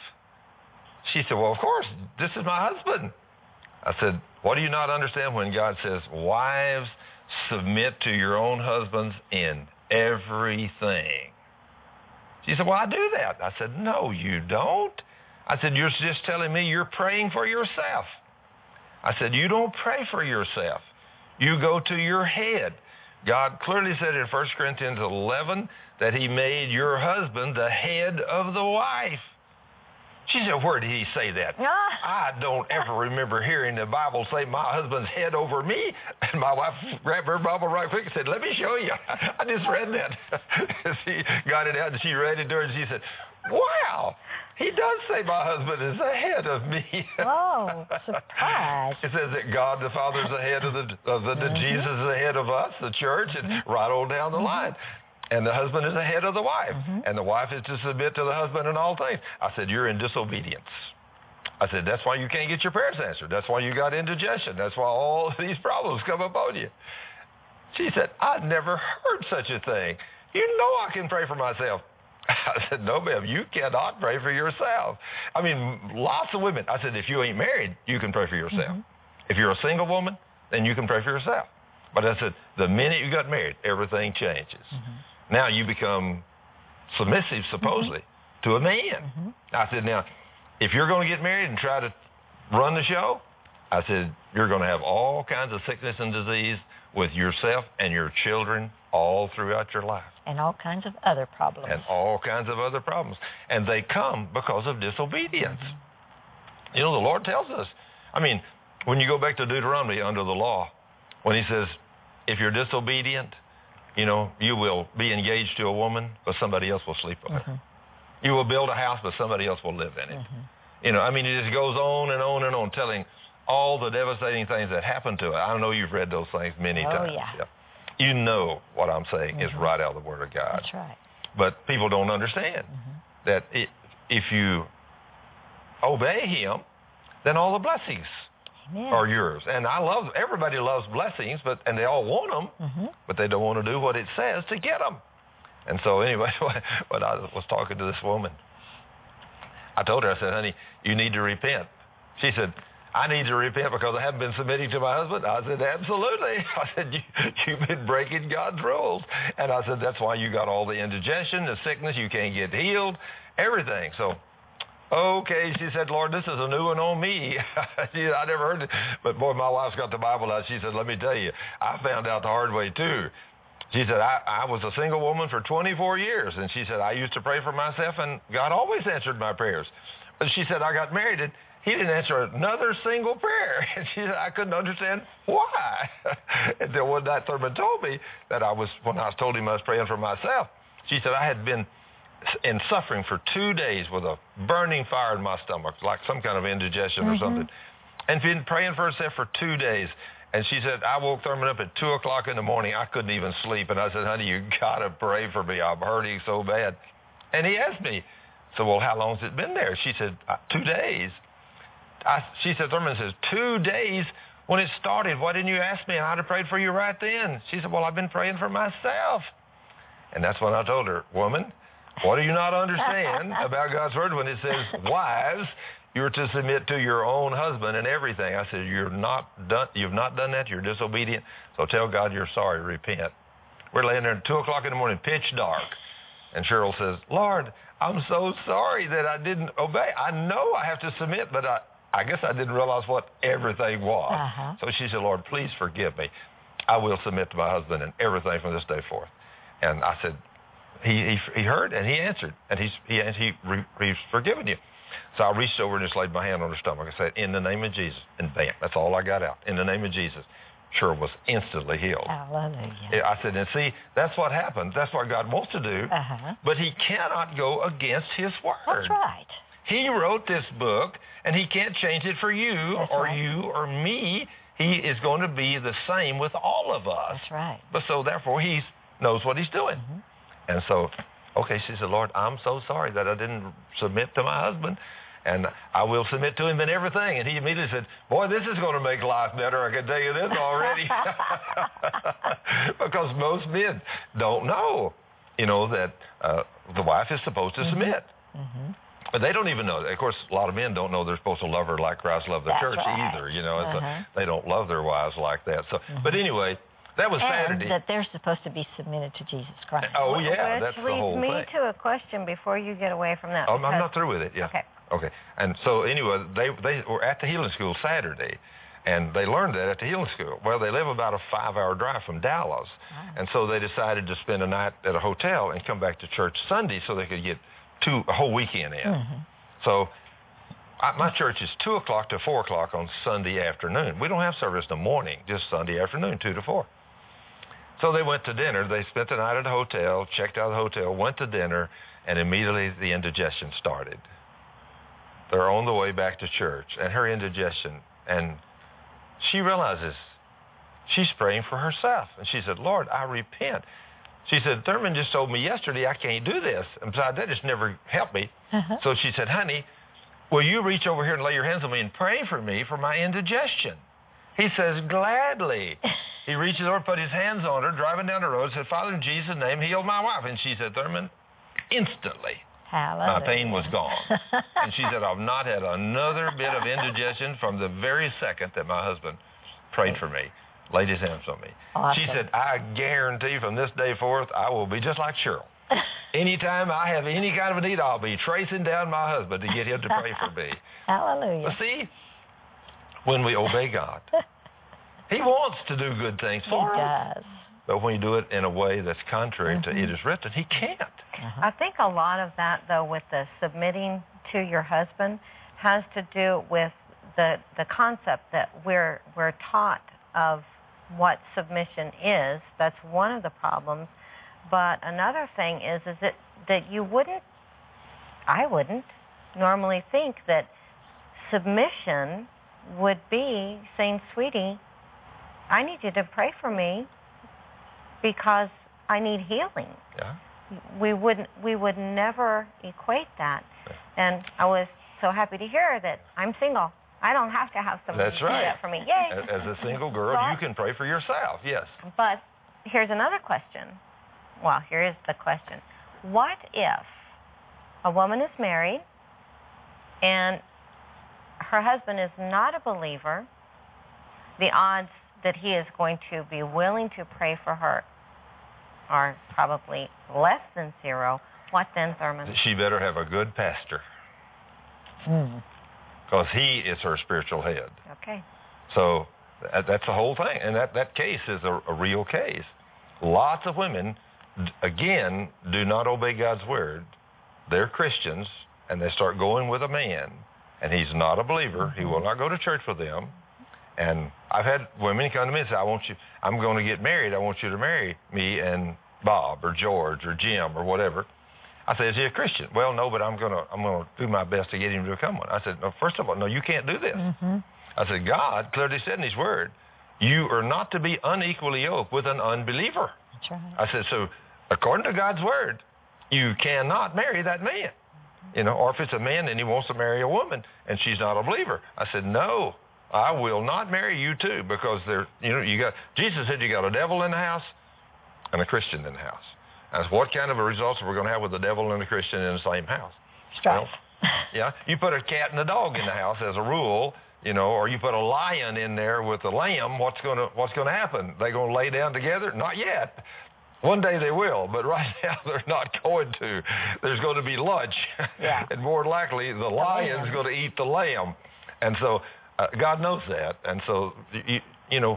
She said, well, of course, this is my husband. I said, what do you not understand when God says, wives, submit to your own husbands in everything? She said, well, I do that. I said, no, you don't. I said, you're just telling me you're praying for yourself. I said, you don't pray for yourself. You go to your head. God clearly said in First Corinthians eleven that he made your husband the head of the wife. She said, where did he say that? I don't ever remember hearing the Bible say my husband's head over me. And my wife grabbed her Bible right quick and said, let me show you. I just read that. She got it out and she read it to her and she said, wow, he does say my husband is the head of me. Oh, surprise. It says that God the Father is the head of the, of the mm-hmm. Jesus is the head of us, the church, and right on down the mm-hmm. line. And the husband is the head of the wife. Mm-hmm. And the wife is to submit to the husband in all things. I said, you're in disobedience. I said, that's why you can't get your prayers answered. That's why you got indigestion. That's why all these problems come upon you. She said, I've never heard such a thing. You know I can pray for myself. I said, no, ma'am, you cannot pray for yourself. I mean, lots of women. I said, if you ain't married, you can pray for yourself. Mm-hmm. If you're a single woman, then you can pray for yourself. But I said, the minute you got married, everything changes. Mm-hmm. Now you become submissive, supposedly, mm-hmm. to a man. Mm-hmm. I said, now, if you're going to get married and try to run the show, I said, you're going to have all kinds of sickness and disease with yourself and your children all throughout your life. And all kinds of other problems. And all kinds of other problems. And they come because of disobedience. Mm-hmm. You know, the Lord tells us. I mean, when you go back to Deuteronomy under the law, when he says, if you're disobedient, you know, you will be engaged to a woman, but somebody else will sleep with her. Mm-hmm. You will build a house, but somebody else will live in it. Mm-hmm. You know, I mean, it just goes on and on and on, telling all the devastating things that happen to it. I know you've read those things many oh, times. Yeah. Yeah. You know what I'm saying mm-hmm. is right out of the Word of God. That's right. But people don't understand mm-hmm. that it, if you obey Him, then all the blessings Amen. Are yours. And I love, everybody loves blessings, but and they all want them, mm-hmm. but they don't want to do what it says to get them. And so anyway, when I was talking to this woman, I told her, I said, honey, you need to repent. She said, I need to repent because I haven't been submitting to my husband. I said, absolutely. I said, you, you've been breaking God's rules. And I said, that's why you got all the indigestion, the sickness, you can't get healed, everything. So, okay, she said, Lord, this is a new one on me. I never heard it. But, boy, my wife's got the Bible out. She said, let me tell you, I found out the hard way, too. She said, I, I was a single woman for twenty-four years. And she said, I used to pray for myself, and God always answered my prayers. But she said, I got married, and He didn't answer another single prayer. And she said, I couldn't understand why. And then one night Thurman told me that I was, when I told him I was praying for myself, she said, I had been in suffering for two days with a burning fire in my stomach, like some kind of indigestion mm-hmm. or something, and been praying for herself for two days. And she said, I woke Thurman up at two o'clock in the morning. I couldn't even sleep. And I said, honey, you got to pray for me. I'm hurting so bad. And he asked me, so, well, how long has it been there? She said, uh, two days. I, she said, Thurman says, two days when it started. Why didn't you ask me? And I'd have prayed for you right then. She said, well, I've been praying for myself. And that's when I told her, woman, what do you not understand about God's word when it says, wives, you're to submit to your own husband and everything? I said, you're not done. You've not done that. You're disobedient. So tell God you're sorry. Repent. We're laying there at two o'clock in the morning, pitch dark. And Cheryl says, Lord, I'm so sorry that I didn't obey. I know I have to submit, but I, I guess I didn't realize what everything was. Uh-huh. So she said, Lord, please forgive me. I will submit to my husband and everything from this day forth. And I said, he he, he heard and he answered, and he's, he he he's forgiven you. So I reached over and just laid my hand on her stomach. I said, in the name of Jesus, and bam, that's all I got out. In the name of Jesus, sure was instantly healed. Hallelujah. I said, and see, that's what happens. That's what God wants to do. Uh-huh. But he cannot go against his word. That's right. He wrote this book, and he can't change it for you That's or right. you or me. He is going to be the same with all of us. That's right. But so therefore, he knows what he's doing. Mm-hmm. And so, okay, she said, Lord, I'm so sorry that I didn't submit to my husband. And I will submit to him in everything. And he immediately said, boy, this is going to make life better. I can tell you this already. Because most men don't know, you know, that uh, the wife is supposed to mm-hmm. submit. Mm-hmm. But they don't even know. Of course, a lot of men don't know they're supposed to love her like Christ loved the That's church right. either. You know, it's uh-huh. a, they don't love their wives like that. So, mm-hmm. But anyway, that was and Saturday. that they're supposed to be submitted to Jesus Christ. Oh, yeah, Which that's the leads whole me thing. to a question before you get away from that. Oh, I'm because- not through with it. Yeah. Okay. Okay. And so anyway, they they were at the healing school Saturday, and they learned that at the healing school. Well, they live about a five-hour drive from Dallas, Wow. and so they decided to spend a night at a hotel and come back to church Sunday so they could get two a whole weekend in. Mm-hmm. So I, my church is two o'clock to four o'clock on Sunday afternoon. We don't have service in the morning, just Sunday afternoon, two to four. So they went to dinner. They spent the night at a hotel, checked out of the hotel, went to dinner, and immediately the indigestion started. They're on the way back to church, and her indigestion, and she realizes she's praying for herself. And she said, Lord, I repent. She said, Thurman just told me yesterday I can't do this. And besides that, it's never helped me. Uh-huh. So she said, honey, will you reach over here and lay your hands on me and pray for me for my indigestion? He says, gladly. He reaches over, put his hands on her, driving down the road, said, Father, in Jesus' name, heal my wife. And she said, Thurman, instantly, Hallelujah. my pain was gone. And she said, I've not had another bit of indigestion from the very second that my husband prayed for me, laid his hands on me. Awesome. She said, I guarantee from this day forth, I will be just like Cheryl. Anytime I have any kind of a need, I'll be tracing down my husband to get him to pray for me. Hallelujah. But see, when we obey God, he wants to do good things He for us. does. But when you do it in a way that's contrary mm-hmm. to it is written, he can't. Uh-huh. I think a lot of that, though, with the submitting to your husband has to do with the the concept that we're we're taught of what submission is. That's one of the problems. But another thing is is that, that you wouldn't, I wouldn't, normally think that submission would be saying, sweetie, I need you to pray for me because I need healing. Yeah. We wouldn't. We would never equate that. And I was so happy to hear that I'm single. I don't have to have somebody That's do right. that for me. Yay! As, as a single girl, But- you can pray for yourself. Yes. But here's another question. Well, here is the question. What if a woman is married and her husband is not a believer? The odds that he is going to be willing to pray for her are probably less than zero. What then, Thurman? She better have a good pastor Mm. because he is her spiritual head. Okay. So that, that's the whole thing. And that, that case is a, a real case. Lots of women, d- again, do not obey God's word. They're Christians, and they start going with a man, and he's not a believer. He will not go to church with them. And I've had women come to me and say, I want you, I'm going to get married. I want you to marry me and Bob or George or Jim or whatever. I said, is he a Christian? Well, no, but I'm going to I'm going to do my best to get him to become one. I said, no, first of all, no, you can't do this. Mm-hmm. I said, God clearly said in his word, you are not to be unequally yoked with an unbeliever. That's right. I said, so according to God's word, you cannot marry that man. You know, or if it's a man and he wants to marry a woman and she's not a believer. I said, no, I will not marry you too, because there, you know, you got, Jesus said you got a devil in the house and a Christian in the house. That's what kind of a results are we going to have with the devil and a Christian in the same house? Strife. Well, yeah, you put a cat and a dog in the house as a rule, you know, or you put a lion in there with a lamb. What's going to what's going to happen? They going to lay down together? Not yet. One day they will, but right now they're not going to. There's going to be lunch, Yeah. and more likely the lion's lamb. going to eat the lamb, and so uh, God knows that, and so you, you know,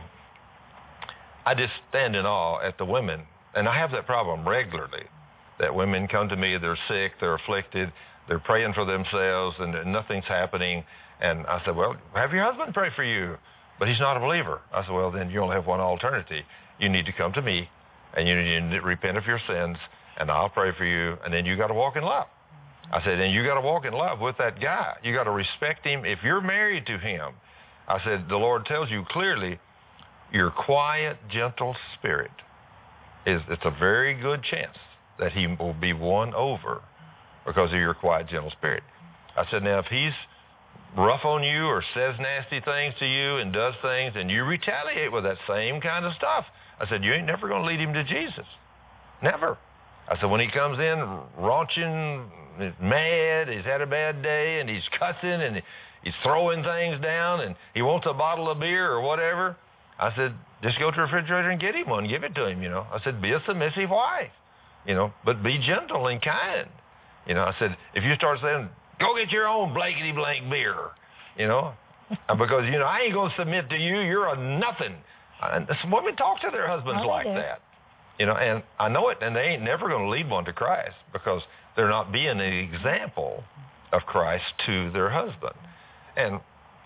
I just stand in awe at the women. And I have that problem regularly, that women come to me, they're sick, they're afflicted, they're praying for themselves, and nothing's happening. And I said, well, have your husband pray for you. but he's not a believer. I said, well, then you only have one alternative. You need to come to me, and you need to repent of your sins, and I'll pray for you, and then you got to walk in love. I said, and you got to walk in love with that guy. You got to respect him. If you're married to him, I said, the Lord tells you clearly, your quiet, gentle spirit is, it's a very good chance that he will be won over because of your quiet, gentle spirit. I said, now, if he's rough on you or says nasty things to you and does things and you retaliate with that same kind of stuff, I said, you ain't never going to lead him to Jesus. Never. I said, when he comes in raunching, mad, he's had a bad day, and he's cussing, and he's throwing things down, and he wants a bottle of beer or whatever, I said, just go to the refrigerator and get him one, give it to him, you know. I said, be a submissive wife, you know, but be gentle and kind. You know, I said, if you start saying, go get your own blankety-blank beer, you know, because, you know, I ain't going to submit to you, you're a nothing. And women talk to their husbands oh, like that. You know, and I know it, and they ain't never going to lead one to Christ because they're not being an example of Christ to their husband. And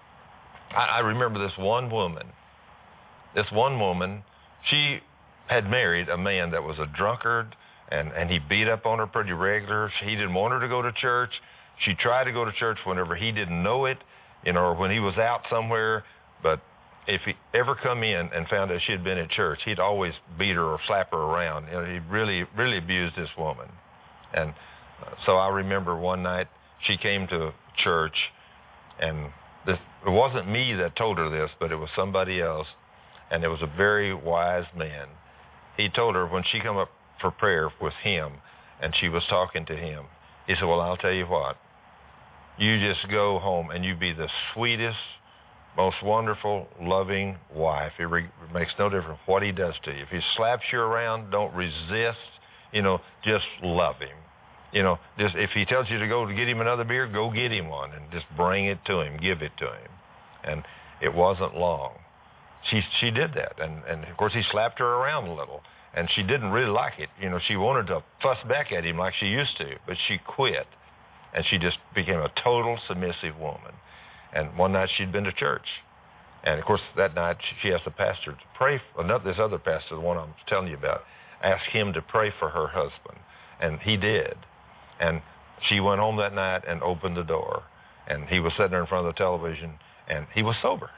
I, I remember this one woman, this one woman, she had married a man that was a drunkard, and, and he beat up on her pretty regular. He didn't want her to go to church. She tried to go to church whenever he didn't know it, you know, or when he was out somewhere, but if he ever come in and found out she had been at church, he'd always beat her or slap her around. You know, he really, really abused this woman. And so I remember one night she came to church, and this, it wasn't me that told her this, but it was somebody else, and it was a very wise man. He told her when she come up for prayer with him, and she was talking to him, he said, well, I'll tell you what, you just go home and you be the sweetest, most wonderful, loving wife. It, re- it makes no difference what he does to you. If he slaps you around, don't resist. You know, just love him. You know, just if he tells you to go to get him another beer, go get him one and just bring it to him, give it to him. And it wasn't long. She she did that, and and of course he slapped her around a little, and she didn't really like it. You know, she wanted to fuss back at him like she used to, but she quit, and she just became a total submissive woman. And one night she'd been to church. And, of course, that night she asked the pastor to pray, for, another, this other pastor, the one I'm telling you about, asked him to pray for her husband. And he did. And she went home that night and opened the door. And he was sitting there in front of the television, and he was sober.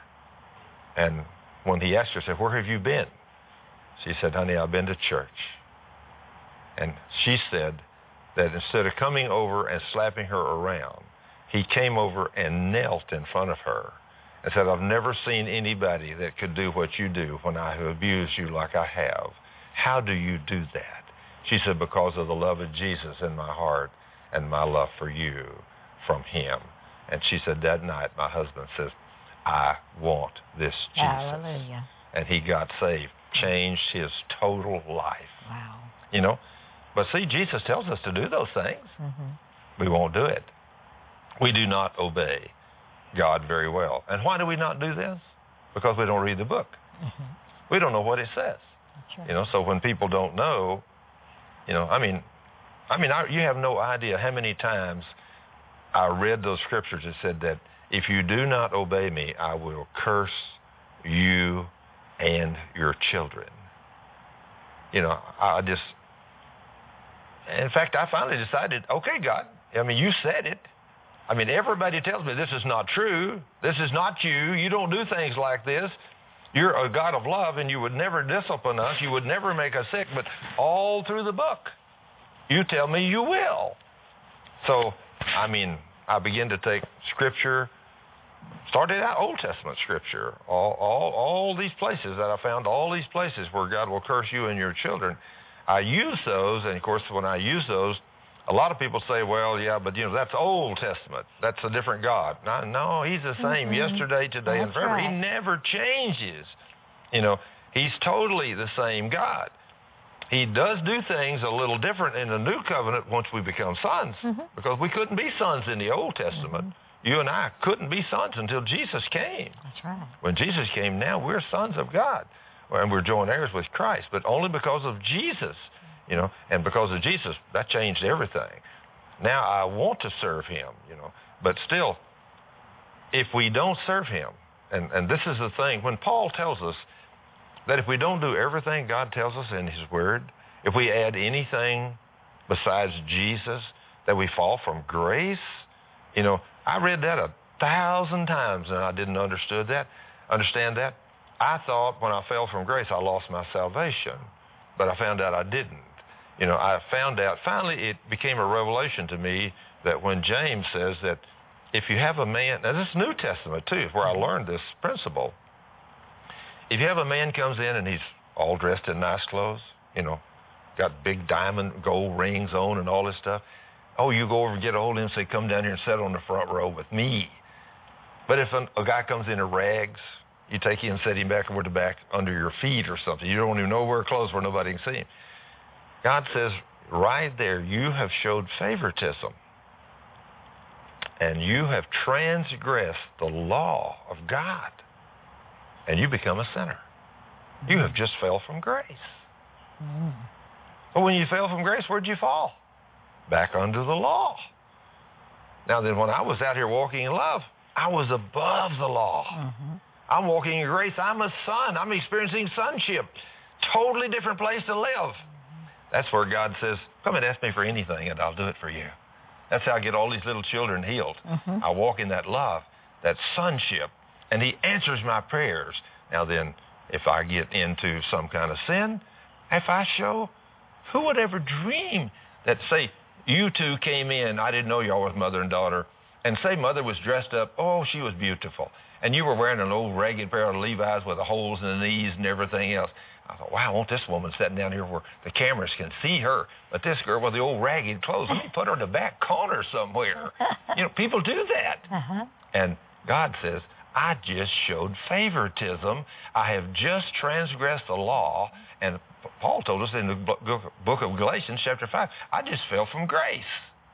And when he asked her, he said, where have you been? She said, honey, I've been to church. And she said that instead of coming over and slapping her around, he came over and knelt in front of her and said, I've never seen anybody that could do what you do when I have abused you like I have. How do you do that? She said, because of the love of Jesus in my heart and my love for you from him. And she said, that night my husband says, I want this Jesus. Hallelujah. And he got saved, changed his total life. Wow. You know, but see, Jesus tells us to do those things. Mm-hmm. We won't do it. We do not obey God very well. And why do we not do this? Because we don't read the book. Mm-hmm. We don't know what it says. That's right. You know, so when people don't know, you know, I mean, I mean, I, you have no idea how many times I read those scriptures that said that if you do not obey me, I will curse you and your children. You know, I just, in fact, I finally decided, okay, God, I mean, you said it. I mean, everybody tells me this is not true. This is not you. You don't do things like this. You're a God of love, and you would never discipline us. You would never make us sick. But all through the book, you tell me you will. So, I mean, I begin to take Scripture, started out Old Testament Scripture, all, all, all these places that I found, all these places where God will curse you and your children. I use those, and, of course, when I use those, a lot of people say, well, yeah, but, you know, that's Old Testament. That's a different God. No, no, he's the same mm-hmm. yesterday, today, that's and forever. Right. He never changes. You know, he's totally the same God. He does do things a little different in the New Covenant once we become sons, mm-hmm. because we couldn't be sons in the Old Testament. Mm-hmm. You and I couldn't be sons until Jesus came. That's right. When Jesus came, now we're sons of God, and we're joint heirs with Christ, but only because of Jesus. You know, and because of Jesus, that changed everything. Now I want to serve him, you know, but still, if we don't serve him and, and this is the thing, when Paul tells us that if we don't do everything God tells us in his word, if we add anything besides Jesus, that we fall from grace, you know, I read that a thousand times and I didn't understood that, understand that. I thought when I fell from grace, I lost my salvation, but I found out I didn't. You know, I found out, finally it became a revelation to me that when James says that if you have a man, now this is New Testament too, where I learned this principle. If you have a man comes in and he's all dressed in nice clothes, you know, got big diamond gold rings on and all this stuff, oh, you go over and get a hold of him and say, come down here and sit on the front row with me. But if a, a guy comes in in rags, you take him and set him back over the back under your feet or something. You don't even know where clothes where nobody can see him. God says, right there, you have showed favoritism. And you have transgressed the law of God. And you become a sinner. You have just fell from grace. Mm. But when you fell from grace, where'd you fall? Back under the law. Now then, when I was out here walking in love, I was above the law. Mm-hmm. I'm walking in grace. I'm a son. I'm experiencing sonship. Totally different place to live. That's where God says, come and ask me for anything and I'll do it for you. That's how I get all these little children healed. Mm-hmm. I walk in that love, that sonship, and he answers my prayers. Now then, if I get into some kind of sin, if I show, who would ever dream that, say, you two came in, I didn't know y'all was mother and daughter, and say mother was dressed up, oh, she was beautiful, and you were wearing an old ragged pair of Levi's with the holes in the knees and everything else. I thought, wow, I want this woman sitting down here where the cameras can see her. But this girl with the old ragged clothes, let me put her in the back corner somewhere. You know, people do that. Uh-huh. And God says, I just showed favoritism. I have just transgressed the law. And Paul told us in the book of Galatians, chapter five, I just fell from grace.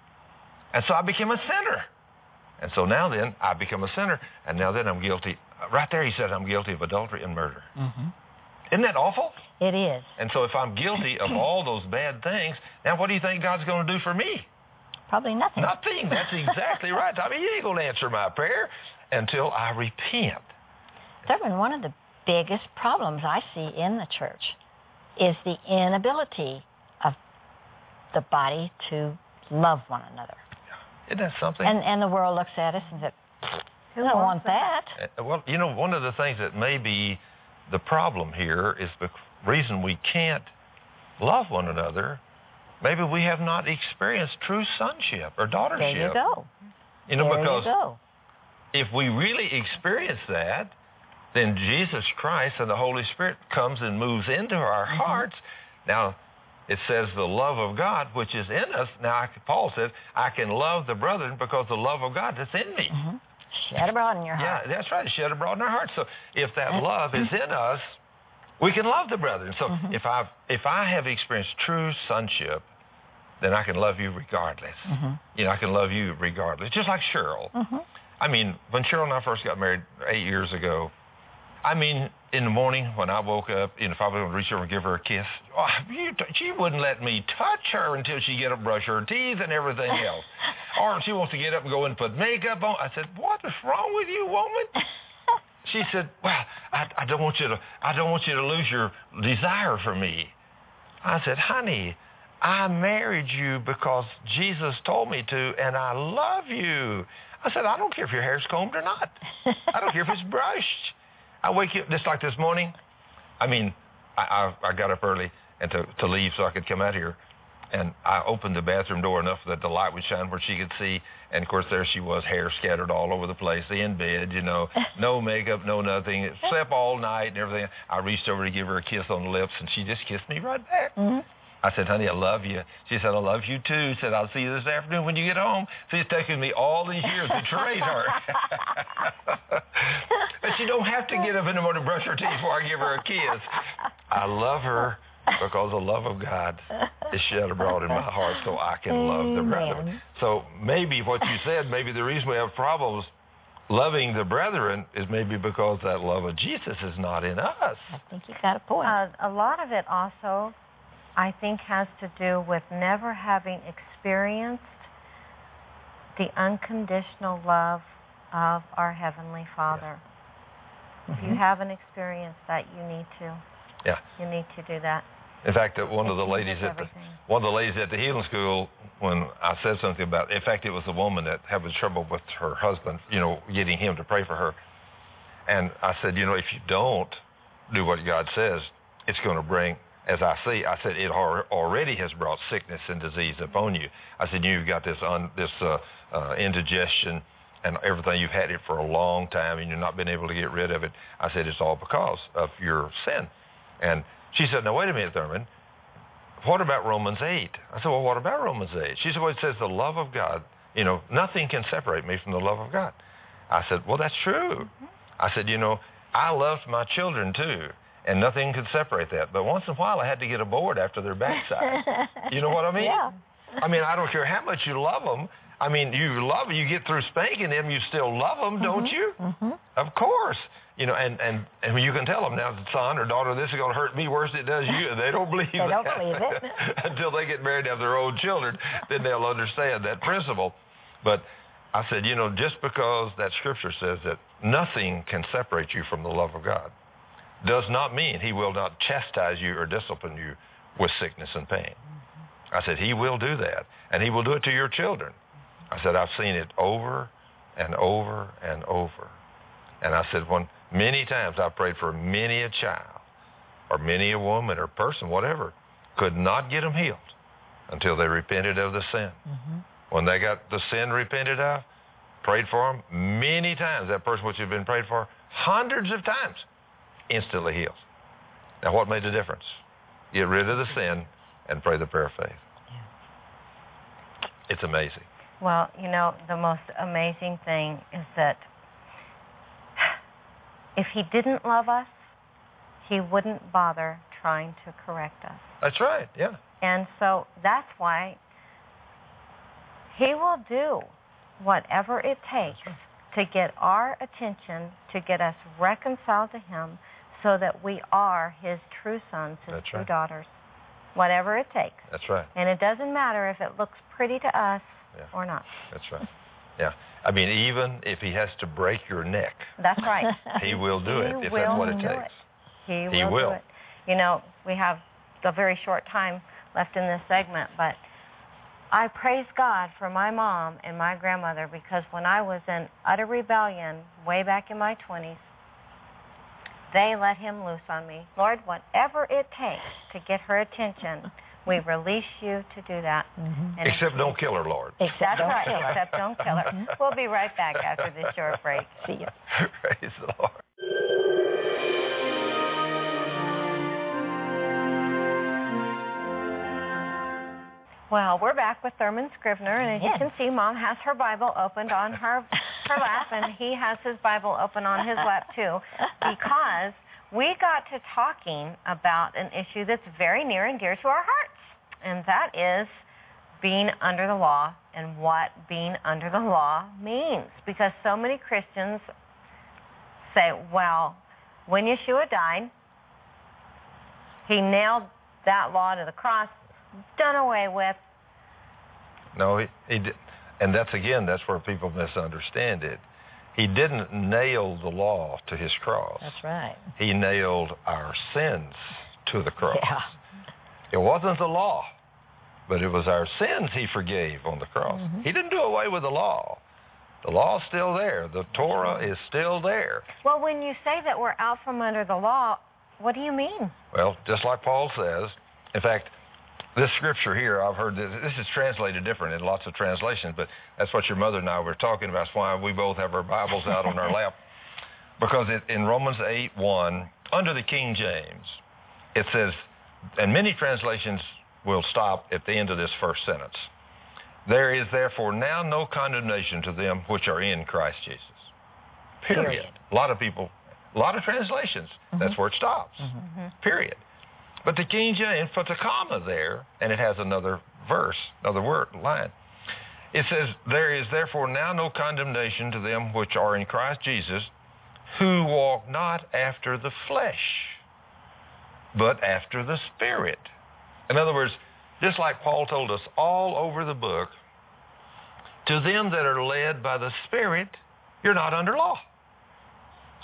And so I became a sinner. And so now then, I become a sinner. And now then I'm guilty. Right there he says I'm guilty of adultery and murder. Mm-hmm. Isn't that awful? It is. And so if I'm guilty of all those bad things, now what do you think God's going to do for me? Probably nothing. Nothing. That's exactly right. I mean, he ain't going to answer my prayer until I repent. Thurman, one of the biggest problems I see in the church is the inability of the body to love one another. Isn't that something? And, and the world looks at us and says, who don't want that? that? Well, you know, one of the things that may be the problem here is the reason we can't love one another. Maybe we have not experienced true sonship or daughtership. There you go. You know, there because you go. if we really experience that, then Jesus Christ and the Holy Spirit comes and moves into our mm-hmm. hearts. Now, it says the love of God, which is in us. Now, I, Paul said, I can love the brethren because the love of God that's in me. Mm-hmm. Shed abroad in your heart. Yeah, that's right. Shed abroad in our hearts. So if that love is in us, we can love the brethren. So mm-hmm. if I if I have experienced true sonship, then I can love you regardless. Mm-hmm. You know, I can love you regardless. Just like Cheryl. Mm-hmm. I mean, when Cheryl and I first got married eight years ago, I mean, in the morning when I woke up, you know, if I was going to reach over and give her a kiss, oh, you t- she wouldn't let me touch her until she get up and brush her teeth and everything else. Or she wants to get up and go and put makeup on. I said, what is wrong with you, woman? She said, well, I, I don't want you to I don't want you to lose your desire for me. I said, honey, I married you because Jesus told me to, and I love you. I said, I don't care if your hair's combed or not. I don't care if it's brushed. I wake you up just like this morning. I mean, I, I, I got up early and to, to leave so I could come out here. And I opened the bathroom door enough that the light would shine where she could see. And, of course, there she was, hair scattered all over the place, in bed, you know, no makeup, no nothing. Slept all night and everything. I reached over to give her a kiss on the lips, and she just kissed me right back. Mm-hmm. I said, honey, I love you. She said, I love you, too. Said, I'll see you this afternoon when you get home. See, it's taken me all these years to trade her. But she don't have to get up in the morning and brush her teeth before I give her a kiss. I love her because the love of God is shed abroad in my heart so I can love the brethren. So maybe what you said, maybe the reason we have problems loving the brethren is maybe because that love of Jesus is not in us. I think you got a point. Uh, a lot of it also, I think, has to do with never having experienced the unconditional love of our Heavenly Father. Mm-hmm. If you haven't experienced that, you need to. Yeah. You need to do that. In fact, one of the ladies at the, one of the ladies at the healing school, when I said something about, in fact, it was a woman that having trouble with her husband, you know, getting him to pray for her. And I said, you know, if you don't do what God says, it's going to bring, as I see, I said, it already has brought sickness and disease upon you. I said, you've got this un, this uh, uh, indigestion and everything. You've had it for a long time, and you've not been able to get rid of it. I said, it's all because of your sin. And she said, now, wait a minute, Thurman. What about Romans eight? I said, well, what about Romans eight? She said, well, it says the love of God, you know, nothing can separate me from the love of God. I said, well, that's true. Mm-hmm. I said, you know, I loved my children, too, and nothing could separate that. But once in a while, I had to get a board after their backside. You know what I mean? Yeah. I mean, I don't care how much you love them. I mean, you love them. You get through spanking them, you still love them, mm-hmm. don't you? Mm-hmm. Of course. You know, and, and, and you can tell them now, son or daughter, this is going to hurt me worse than it does you. And they don't believe they that. They don't believe it. Until they get married and have their own children, then they'll understand that principle. But I said, you know, just because that scripture says that nothing can separate you from the love of God does not mean he will not chastise you or discipline you with sickness and pain. Mm-hmm. I said, he will do that. And he will do it to your children. I said, I've seen it over and over and over. And I said, when many times I prayed for many a child or many a woman or person, whatever, could not get them healed until they repented of the sin. Mm-hmm. When they got the sin repented of, prayed for them, many times that person which had been prayed for, hundreds of times, instantly healed. Now, what made the difference? Get rid of the sin and pray the prayer of faith. Yeah. It's amazing. Well, you know, the most amazing thing is that if he didn't love us, he wouldn't bother trying to correct us. That's right, yeah. And so that's why he will do whatever it takes to get our attention, to get us reconciled to him so that we are his true sons, his that's true right. daughters. Whatever it takes. That's right. And it doesn't matter if it looks pretty to us yeah. or not. That's right. Yeah. I mean, even if he has to break your neck. That's right. He will do he it if will that's what it do takes. It. He, he will, will do it. You know, we have a very short time left in this segment, but I praise God for my mom and my grandmother because when I was in utter rebellion way back in my twenties, they let him loose on me. Lord, whatever it takes to get her attention, we release you to do that. Mm-hmm. Except don't kill her, Lord. Except That's don't right. Kill her. Except don't kill her. We'll be right back after this short break. See you. Praise the Lord. Well, we're back with Thurman Scrivener, and as yes. you can see, Mom has her Bible opened on her, her lap, and he has his Bible open on his lap, too, because we got to talking about an issue that's very near and dear to our hearts, and that is being under the law and what being under the law means, because so many Christians say, well, when Yeshua died, he nailed that law to the cross, done away with. No, he, he did, and that's again, that's where people misunderstand it. He didn't nail the law to his cross. That's right. He nailed our sins to the cross. Yeah. It wasn't the law, but it was our sins he forgave on the cross. Mm-hmm. He didn't do away with the law. The law's still there. The Torah is still there. Well, when you say that we're out from under the law, what do you mean? Well, just like Paul says, in fact, this scripture here, I've heard this, this is translated different in lots of translations, but that's what your mother and I were talking about. That's why we both have our Bibles out on our lap. Because it, in Romans eight one, under the King James, it says, and many translations will stop at the end of this first sentence, there is therefore now no condemnation to them which are in Christ Jesus. Period. Period. A lot of people, a lot of translations, mm-hmm. that's where it stops. Mm-hmm. Period. But the King James puts a comma there, and it has another verse, another word, line. It says, there is therefore now no condemnation to them which are in Christ Jesus, who walk not after the flesh, but after the Spirit. In other words, just like Paul told us all over the book, to them that are led by the Spirit, you're not under law.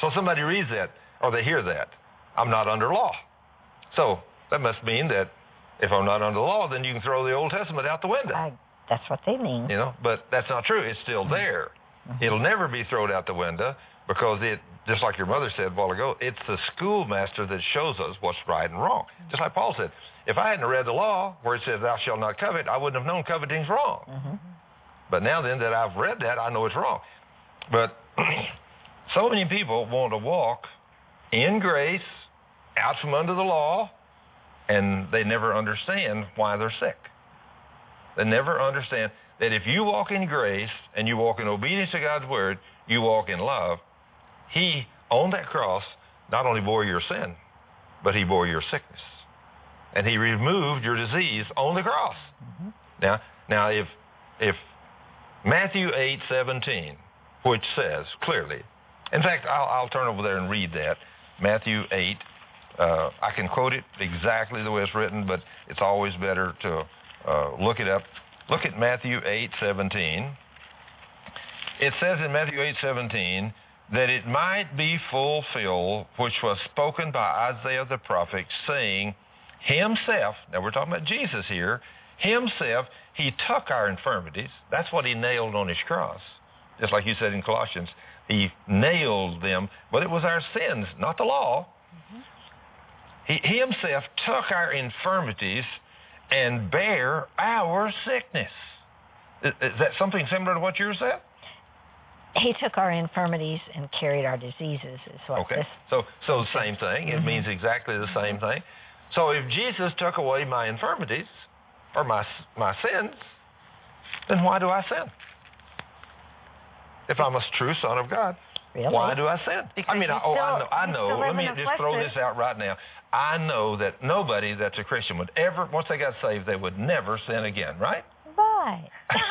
So somebody reads that, or they hear that, I'm not under law. So that must mean that if I'm not under the law, then you can throw the Old Testament out the window. I, that's what they mean. You know, but that's not true. It's still there. Mm-hmm. It'll never be thrown out the window because it, just like your mother said a while ago, it's the schoolmaster that shows us what's right and wrong. Just like Paul said, if I hadn't read the law where it says thou shalt not covet, I wouldn't have known coveting's wrong. Mm-hmm. But now then that I've read that, I know it's wrong. But so many people want to walk in grace, out from under the law, and they never understand why they're sick. They never understand that if you walk in grace and you walk in obedience to God's word, you walk in love. He, on that cross, not only bore your sin, but he bore your sickness. And he removed your disease on the cross. Mm-hmm. Now, now if if Matthew eight seventeen, which says clearly, in fact, I'll, I'll turn over there and read that. Matthew eight, uh, I can quote it exactly the way it's written, but it's always better to uh, look it up. Look at Matthew eight seventeen. It says in Matthew eight seventeen that it might be fulfilled which was spoken by Isaiah the prophet, saying, himself, now we're talking about Jesus here, himself, he took our infirmities. That's what he nailed on his cross. Just like you said in Colossians, he nailed them, but it was our sins, not the law. Mm-hmm. He, he himself took our infirmities and bare our sickness. Is, is that something similar to what you said? He took our infirmities and carried our diseases, is what Okay, this... so so the same thing. It mm-hmm. means exactly the same thing. So if Jesus took away my infirmities or my my sins, then why do I sin? If I'm a true son of God, really? Why do I sin? Because I mean, I, oh, still, I know. I know. Let me just throw this out right now. I know that nobody that's a Christian would ever, once they got saved, they would never sin again, right? Right.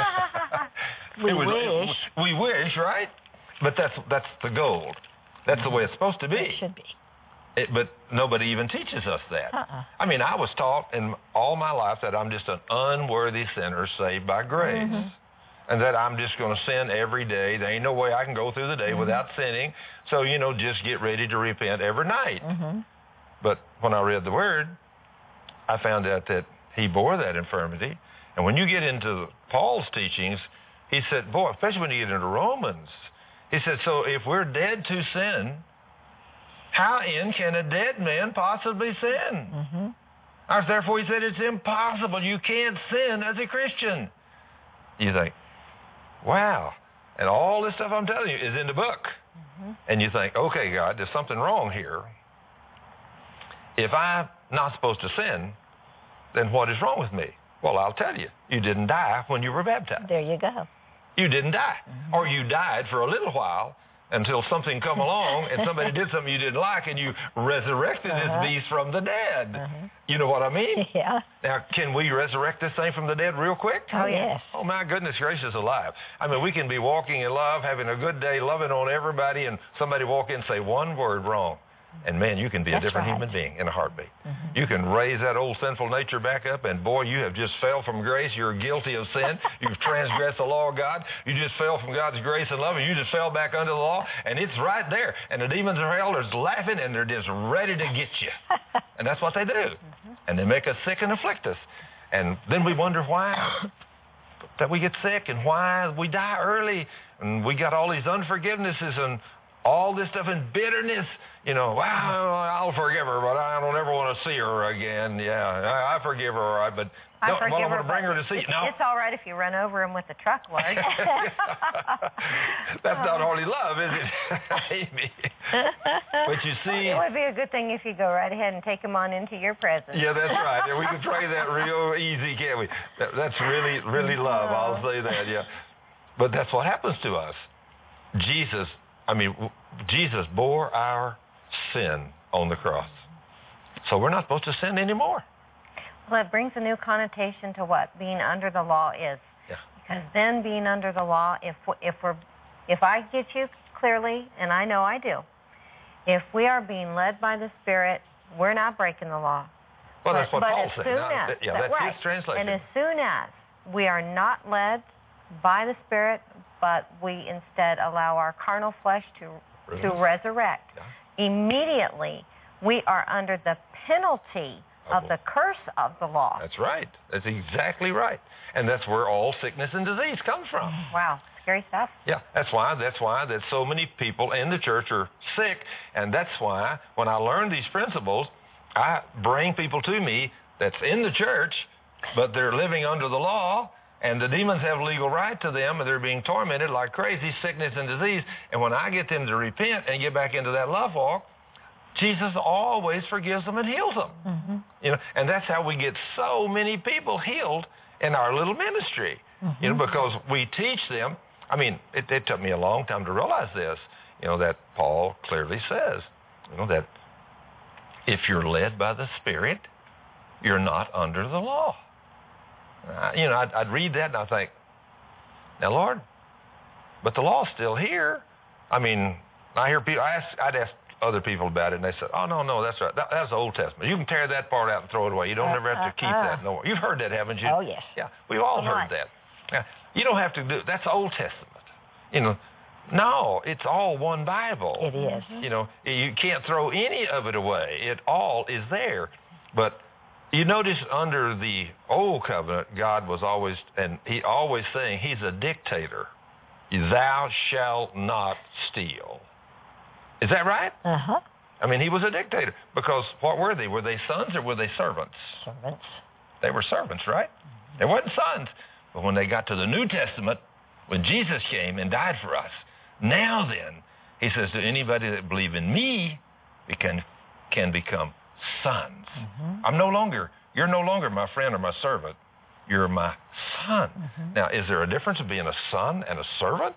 we was, wish. It, we wish, right? But that's that's the goal. That's the way it's supposed to be. It should be. It, but nobody even teaches us that. Uh-uh. I mean, I was taught in all my life that I'm just an unworthy sinner saved by grace. Mm-hmm. And that I'm just going to sin every day. There ain't no way I can go through the day mm-hmm. without sinning. So, you know, just get ready to repent every night. Mm-hmm. But when I read the Word, I found out that he bore that infirmity. And when you get into Paul's teachings, he said, boy, especially when you get into Romans, he said, so if we're dead to sin, how in can a dead man possibly sin? Mm-hmm. Or therefore, he said, it's impossible. You can't sin as a Christian. You think, wow. And all this stuff I'm telling you is in the book. Mm-hmm. And you think, okay, God, there's something wrong here. If I'm not supposed to sin, then what is wrong with me? Well, I'll tell you. You didn't die when you were baptized. There you go. You didn't die. Mm-hmm. Or you died for a little while until something come along and somebody did something you didn't like and you resurrected uh-huh. this beast from the dead. Uh-huh. You know what I mean? Yeah. Now, can we resurrect this thing from the dead real quick? Oh, yes. Oh, my goodness gracious alive. I mean, we can be walking in love, having a good day, loving on everybody, and somebody walk in and say one word wrong. And, man, you can be That's a different right. human being in a heartbeat. Mm-hmm. You can raise that old sinful nature back up, and, boy, you have just fell from grace. You're guilty of sin. You've transgressed the law of God. You just fell from God's grace and love, and you just fell back under the law, and it's right there. And the demons of hell are laughing, and they're just ready to get you. And that's what they do. Mm-hmm. And they make us sick and afflict us. And then we wonder why that we get sick and why we die early. And we got all these unforgivenesses and all this stuff and bitterness. You know, well, I'll forgive her, but I don't ever want to see her again. Yeah, I, I forgive her, all right, but I don't forgive want her, to bring her to see you. It's, No. it's all right if you run over him with a truckload. That's not hardly love, is it, Amy? But you see... It would be a good thing if you go right ahead and take him on into your presence. Yeah, that's right. Yeah, we can pray that real easy, can't we? That, that's really, really love. I'll say that, yeah. But that's what happens to us. Jesus, I mean, Jesus bore our sin on the cross. So we're not supposed to sin anymore. Well, it brings a new connotation to what being under the law is. Yeah. Because then being under the law, if if we're if I get you clearly, and I know I do, if we are being led by the Spirit, we're not breaking the law. Well, but, that's what but Paul as said. soon Now, as, yeah, that, that's right. his translation. And as soon as we are not led by the Spirit, but we instead allow our carnal flesh to to resurrect. Yeah. Immediately, we are under the penalty of the curse of the law. That's right. That's exactly right. And that's where all sickness and disease comes from. Wow, scary stuff. Yeah, that's why that's why that so many people in the church are sick, and that's why when I learn these principles, I bring people to me that's in the church, but they're living under the law, and the demons have legal right to them, and they're being tormented like crazy, sickness and disease. And when I get them to repent and get back into that love walk, Jesus always forgives them and heals them. Mm-hmm. You know, and that's how we get so many people healed in our little ministry. Mm-hmm. You know, because we teach them. I mean, it, it took me a long time to realize this. You know, that Paul clearly says, you know, that if you're led by the Spirit, you're not under the law. Uh, you know, I'd, I'd read that and I think, now, Lord, but the law's still here. I mean, I hear people. I ask, I'd ask other people about it, and they said, "Oh no, no, that's right. That, that's the Old Testament. You can tear that part out and throw it away. You don't uh, ever have to uh, keep uh. that no more." You've heard that, haven't you? Oh yes. Yeah, we've all Come heard on. that. Yeah, you don't have to do. That's Old Testament. You know, no, it's all one Bible. It is. You know, you can't throw any of it away. It all is there. But you notice under the Old Covenant, God was always, and he always saying he's a dictator. Thou shalt not steal. Is that right? Uh-huh. I mean, he was a dictator. Because what were they? Were they sons or were they servants? Servants. They were servants, right? They weren't sons. But when they got to the New Testament, when Jesus came and died for us, now then, he says to anybody that believe in me, we can, can become sons. Mm-hmm. I'm no longer, you're no longer my friend or my servant. You're my son. Mm-hmm. Now, is there a difference of being a son and a servant?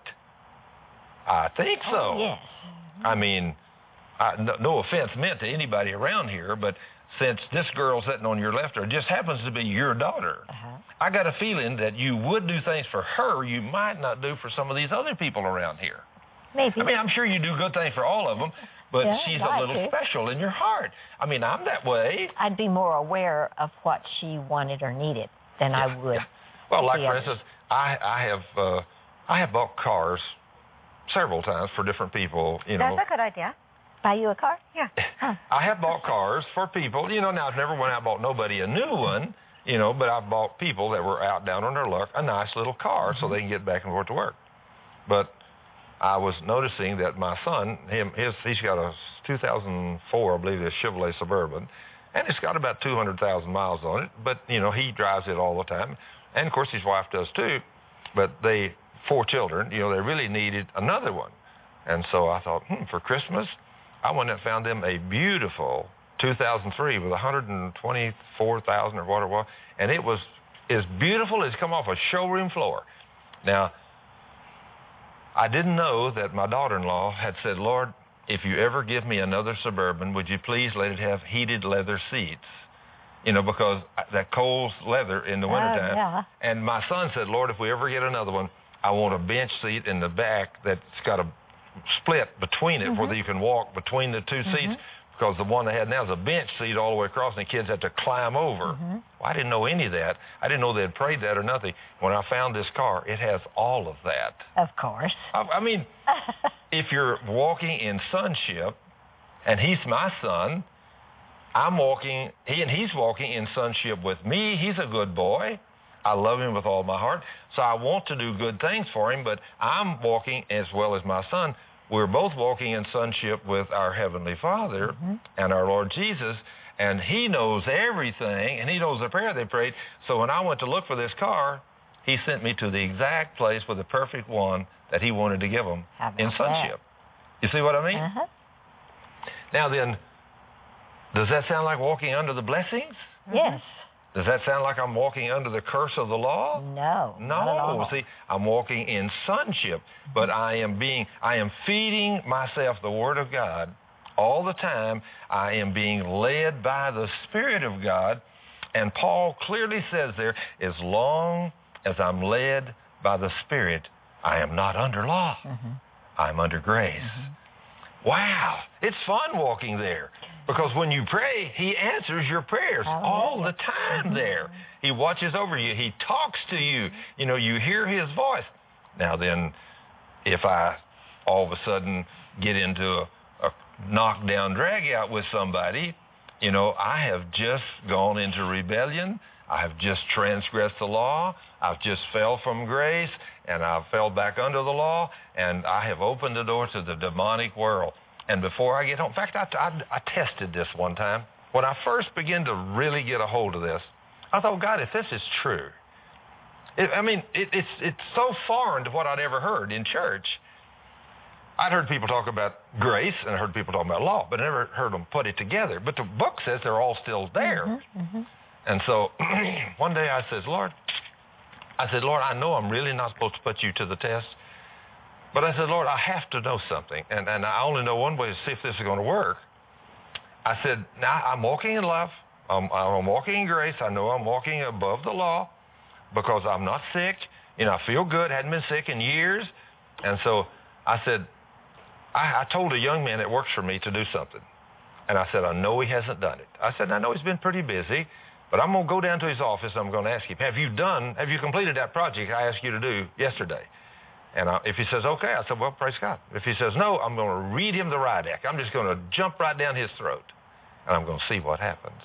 I think so. Oh, yes. I mean, I, no, no offense meant to anybody around here, but since this girl sitting on your left, or just happens to be your daughter, Uh-huh. I got a feeling that you would do things for her you might not do for some of these other people around here. Maybe. I mean, I'm sure you do good things for all of them, but Yeah, she's I'd a little like to. special in your heart. I mean, I'm that way. I'd be more aware of what she wanted or needed than I Yeah, would. yeah. Well, like the for others. instance, I I have uh, I have bought cars several times for different people. You know, That's a good idea. Buy you a car? Yeah. Huh. I have bought cars for people. You know, now I've never went out and bought nobody a new one. You know, but I've bought people that were out down on their luck a nice little car so they can get back and forth to work. But I was noticing that my son, him, his, he's got a two thousand four, I believe, a Chevrolet Suburban, and it's got about two hundred thousand miles on it. But you know, he drives it all the time, and of course his wife does too. But they, four children, you know, they really needed another one, and so I thought, hmm, for Christmas, I went and found them a beautiful two thousand three with one hundred twenty-four thousand or what it was, and it was as beautiful as come off a showroom floor. Now, I didn't know that my daughter-in-law had said, Lord, if you ever give me another Suburban, would you please let it have heated leather seats? You know, because that cold leather in the wintertime. yeah. And my son said, Lord, if we ever get another one, I want a bench seat in the back that's got a split between it, Mm-hmm. where you can walk between the two seats, because the one they had now is a bench seat all the way across, and the kids have to climb over. Mm-hmm. Well, I didn't know any of that. I didn't know they had prayed that or nothing. When I found this car, it has all of that. Of course. I, I mean, if you're walking in sonship, and he's my son, I'm walking, he and he's walking in sonship with me. He's a good boy. I love him with all my heart. So I want to do good things for him, but I'm walking as well as my son. We're both walking in sonship with our Heavenly Father Mm-hmm. and our Lord Jesus, and he knows everything, and he knows the prayer they prayed. So when I went to look for this car, he sent me to the exact place with the perfect one that he wanted to give them How about in sonship. You see what I mean? Uh-huh. Now then, does that sound like walking under the blessings? Yes. Does that sound like I'm walking under the curse of the law? No. Not at No, all. see, I'm walking in sonship, but I am being, I am feeding myself the Word of God all the time. I am being led by the Spirit of God, and Paul clearly says there, as long as I'm led by the Spirit, I am not under law. Mm-hmm. I'm under grace. Mm-hmm. Wow, it's fun walking there. Because when you pray, he answers your prayers Hallelujah. all the time there. He watches over you. He talks to you. You know, you hear his voice. Now then, if I all of a sudden get into a, a knockdown, drag out with somebody. You know, I have just gone into rebellion. I have just transgressed the law. I've just fell from grace, and I've fell back under the law, and I have opened the door to the demonic world. And before I get home, in fact, I, I, I tested this one time. When I first began to really get a hold of this, I thought, God, if this is true, it, I mean, it, it's it's so foreign to what I'd ever heard in church. I'd heard people talk about grace, and I heard people talk about law, but I never heard them put it together. But the book says they're all still there. Mm-hmm, mm-hmm. And so one day I said, Lord, I said, Lord, I know I'm really not supposed to put you to the test, but I said, Lord, I have to know something, and, and I only know one way to see if this is going to work. I said, now I'm walking in love. I'm, I'm walking in grace. I know I'm walking above the law because I'm not sick. You know, I feel good. Hadn't been sick in years. And so I said, I, I told a young man that works for me to do something. And I said, I know he hasn't done it. I said, I know he's been pretty busy, but I'm going to go down to his office and I'm going to ask him, have you done, have you completed that project I asked you to do yesterday? And I, if he says, okay, I said, well, praise God. If he says no, I'm going to read him the riot act. I'm just going to jump right down his throat, and I'm going to see what happens.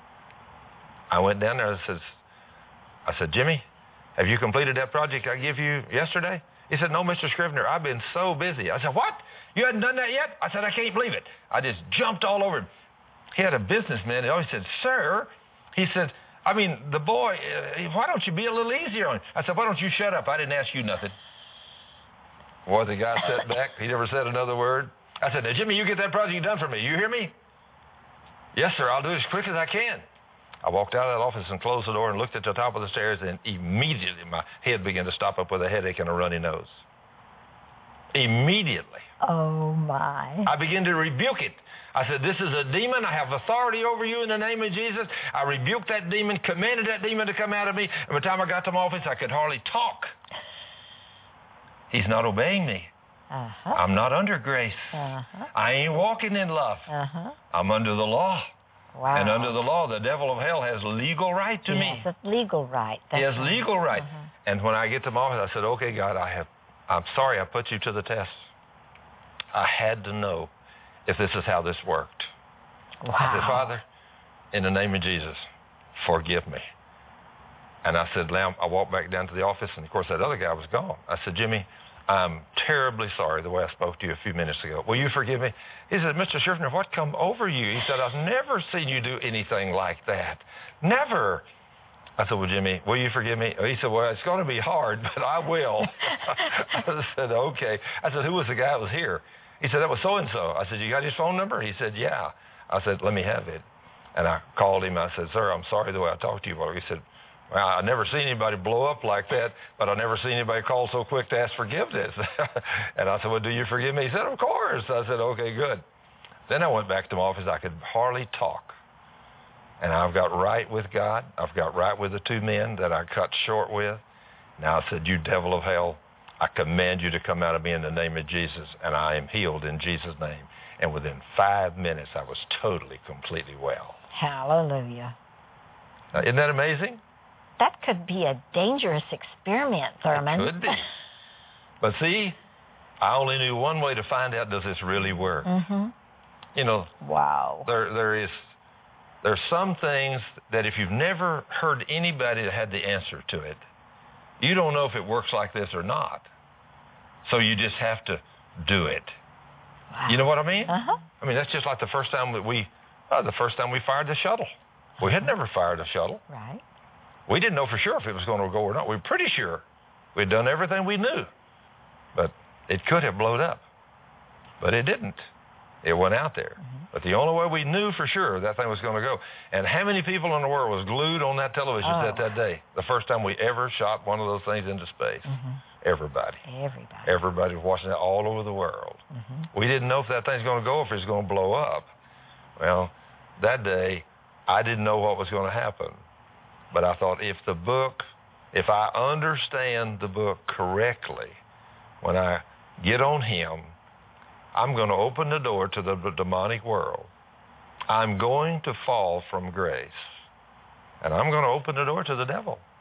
I went down there and says, I said, Jimmy, have you completed that project I gave you yesterday? He said, no, Mister Scrivener, I've been so busy. I said, what? You hadn't done that yet? I said, I can't believe it. I just jumped all over him. He had a businessman, and he said, sir, he said, I mean, the boy, uh, why don't you be a little easier on him? I said, why don't you shut up? I didn't ask you nothing. Boy, the guy sat back. He never said another word. I said, now, Jimmy, you get that project done for me. You hear me? Yes, sir, I'll do it as quick as I can. I walked out of that office and closed the door and looked at the top of the stairs, and immediately my head began to stop up with a headache and a runny nose. Immediately. Oh, my. I began to rebuke it. I said, this is a demon. I have authority over you in the name of Jesus. I rebuked that demon, commanded that demon to come out of me. And by the time I got to my office, I could hardly talk. He's not obeying me. Uh-huh. I'm not under grace. Uh-huh. I ain't walking in love. Uh-huh. I'm under the law. Wow. And under the law, the devil of hell has legal right to he me. Has a legal right. That's he has right. legal right. Uh-huh. And when I get to my office, I said, okay, God, I have, I'm sorry I put you to the test. I had to know if this is how this worked. Wow. I said, Father, in the name of Jesus, forgive me. And I said, Lamb, I walked back down to the office, and of course that other guy was gone. I said, Jimmy, I'm terribly sorry the way I spoke to you a few minutes ago. Will you forgive me? He said, Mister Scrivener, what come over you? He said, I've never seen you do anything like that. Never. I said, well, Jimmy, will you forgive me? He said, well, it's going to be hard, but I will. I said, okay. I said, who was the guy that was here? He said, that was so-and-so. I said, you got his phone number? He said, yeah. I said, let me have it. And I called him. I said, sir, I'm sorry the way I talked to you. He said, well, I've never seen anybody blow up like that, but I've never seen anybody call so quick to ask forgiveness. And I said, well, do you forgive me? He said, of course. I said, okay, good. Then I went back to my office. I could hardly talk. And I've got right with God. I've got right with the two men that I cut short with. Now I said, you devil of hell, I command you to come out of me in the name of Jesus, and I am healed in Jesus' name. And within five minutes, I was totally, completely well. Hallelujah. Now, isn't that amazing? That could be a dangerous experiment, Thurman. It could be. But see, I only knew one way to find out, does this really work? Mm-hmm. You know, wow. there there is there's some things that if you've never heard anybody that had the answer to it, you don't know if it works like this or not. So you just have to do it. Wow. You know what I mean? Uh-huh. I mean, that's just like the first time that we, uh, the first time we fired the shuttle. We had never fired a shuttle. Right. We didn't know for sure if it was going to go or not. We were pretty sure. We'd done everything we knew. But it could have blown up. But it didn't. It went out there. Mm-hmm. But the only way we knew for sure that thing was going to go. And how many people in the world was glued on that television oh. set that day? The first time we ever shot one of those things into space. Mm-hmm. Everybody. Everybody. Everybody was watching it all over the world. Mm-hmm. We didn't know if that thing's going to go, if it's going to blow up. Well, that day, I didn't know what was going to happen. But I thought, if the book, if I understand the book correctly, when I get on him, I'm going to open the door to the demonic world. I'm going to fall from grace. And I'm going to open the door to the devil.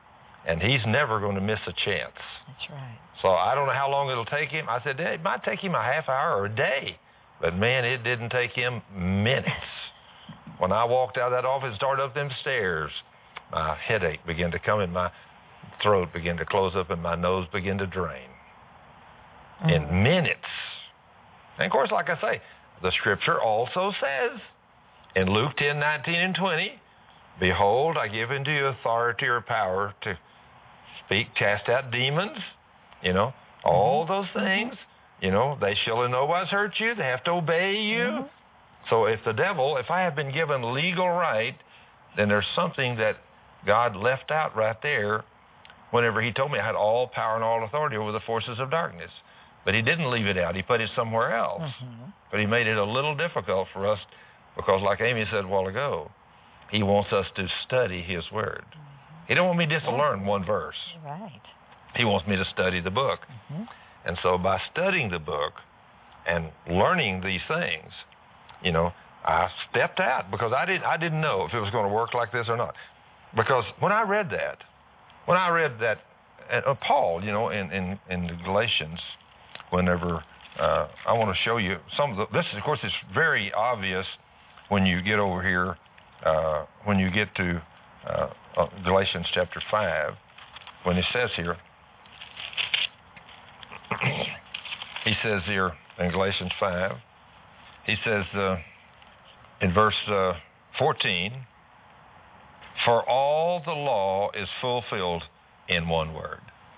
and he's never going to miss a chance. That's right. So I don't know how long it'll take him. I said, it might take him a half hour or a day. But, man, it didn't take him minutes. When I walked out of that office and started up them stairs, my headache began to come and my throat began to close up and my nose began to drain. Mm-hmm. In minutes. And, of course, like I say, the Scripture also says in Luke ten, nineteen, and twenty, behold, I give unto you authority or power to speak, cast out demons, you know, all mm-hmm. those things. Mm-hmm. You know, they shall in no wise hurt you. They have to obey you. Mm-hmm. So if the devil, if I have been given legal right, then there's something that God left out right there whenever he told me I had all power and all authority over the forces of darkness. But he didn't leave it out. He put it somewhere else. Mm-hmm. But he made it a little difficult for us because, like Amy said a while ago, he wants us to study his word. Mm-hmm. He don't want me just to learn one verse. Right. He wants me to study the book. Mm-hmm. And so by studying the book and learning these things, you know, I stepped out because I didn't I didn't know if it was going to work like this or not. Because when I read that, when I read that, uh, Paul, you know, in, in, in the Galatians, whenever uh, I want to show you some of the, this, of course, is very obvious when you get over here, uh, when you get to uh, uh, Galatians chapter five, when it says here, he says here in Galatians five, he says uh, in verse uh, fourteen, for all the law is fulfilled in one word.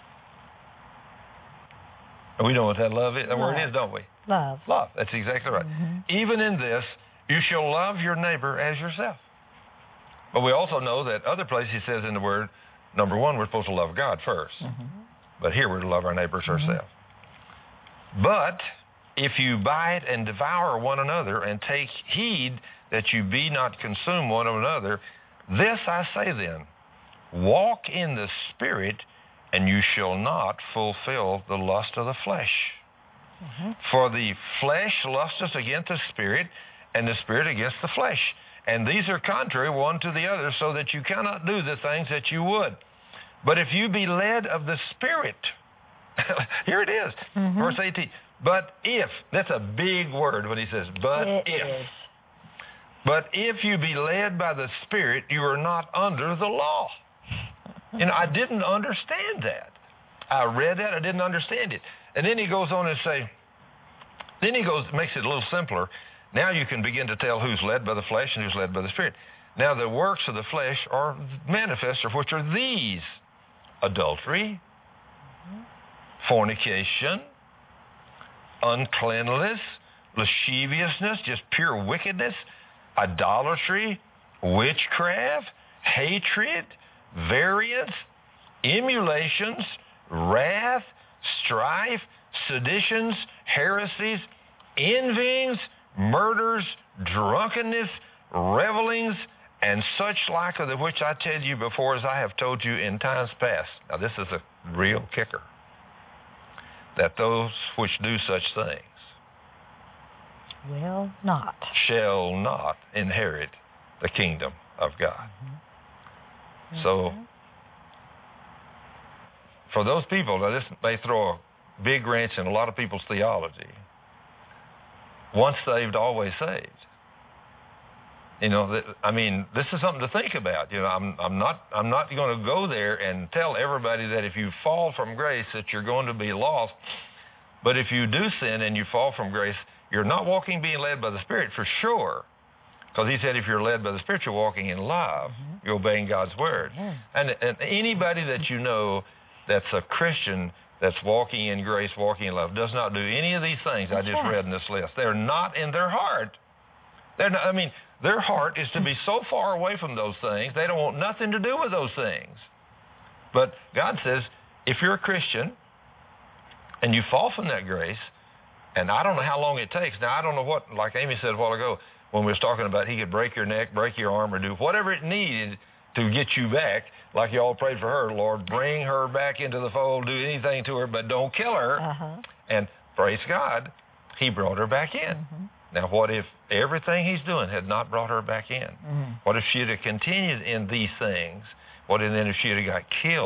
And we know what that love is. That word is, don't we? Love. Love. That's exactly right. Mm-hmm. Even in this, you shall love your neighbor as yourself. But we also know that other places he says in the word, number one, we're supposed to love God first. Mm-hmm. But here we're to love our neighbors mm-hmm. ourselves. But if you bite and devour one another and take heed that you be not consumed one of another, this I say then, walk in the Spirit, and you shall not fulfill the lust of the flesh. Mm-hmm. For the flesh lusteth against the Spirit, and the Spirit against the flesh. And these are contrary one to the other, so that you cannot do the things that you would. But if you be led of the Spirit, here it is, mm-hmm. verse eighteen. But if, that's a big word when he says, but it if. Is. But if you be led by the Spirit, you are not under the law. You know, I didn't understand that. I read that, I didn't understand it. And then he goes on and say, then he goes, makes it a little simpler. Now you can begin to tell who's led by the flesh and who's led by the Spirit. Now the works of the flesh are manifest, of which are these: adultery, mm-hmm. fornication, uncleanness, lasciviousness, just pure wickedness, idolatry, witchcraft, hatred, variance, emulations, wrath, strife, seditions, heresies, envyings, murders, drunkenness, revelings, and such like of the which I tell you before, as I have told you in times past. Now this is a real kicker. That those which do such things will not shall not inherit the kingdom of God. Mm-hmm. So for those people, now this may throw a big wrench in a lot of people's theology. Once saved, always saved. You know, I mean, this is something to think about. You know, I'm, I'm not, I'm not going to go there and tell everybody that if you fall from grace that you're going to be lost. But if you do sin and you fall from grace, you're not walking being led by the Spirit for sure. Because he said if you're led by the Spirit, you're walking in love. Mm-hmm. You're obeying God's word. Mm-hmm. And, and anybody that you know that's a Christian that's walking in grace, walking in love, does not do any of these things that's I just right. read in this list. They're not in their heart. They're not, I mean, their heart is to be so far away from those things, they don't want nothing to do with those things. But God says, if you're a Christian and you fall from that grace, and I don't know how long it takes. Now, I don't know what, like Amy said a while ago, when we was talking about he could break your neck, break your arm, or do whatever it needed to get you back, like you all prayed for her. Lord, bring her back into the fold, do anything to her, but don't kill her. Uh-huh. And praise God, he brought her back in. Mm-hmm. Now, what if everything he's doing had not brought her back in? Mm-hmm. What if she had continued in these things? What if then if she had got killed?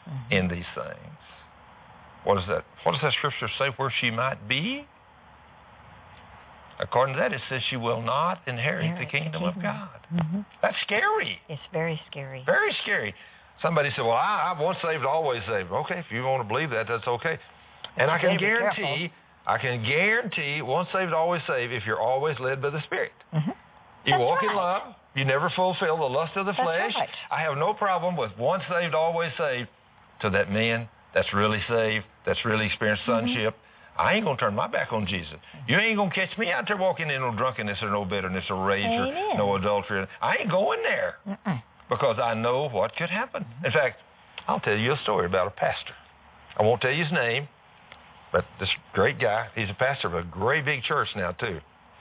mm-hmm. in these things. What is that? What does that scripture say where she might be? According to that, it says she will not inherit, inherit the kingdom, the kingdom. of God. Mm-hmm. That's scary. It's very scary. Very scary. Somebody said, well, I, I'm once saved, always saved. Okay, if you want to believe that, that's okay. And I can guarantee, I can guarantee, once saved, always saved, if you're always led by the Spirit. Mm-hmm. You that's walk right. in love. You never fulfill the lust of the that's flesh. Right. I have no problem with once saved, always saved to that man that's really saved, that's really experienced sonship. Mm-hmm. I ain't going to turn my back on Jesus. You ain't going to catch me out there walking in no drunkenness or no bitterness or rage Amen. or no adultery. I ain't going there Mm-mm. because I know what could happen. Mm-hmm. In fact, I'll tell you a story about a pastor. I won't tell you his name, but this great guy, he's a pastor of a great big church now too.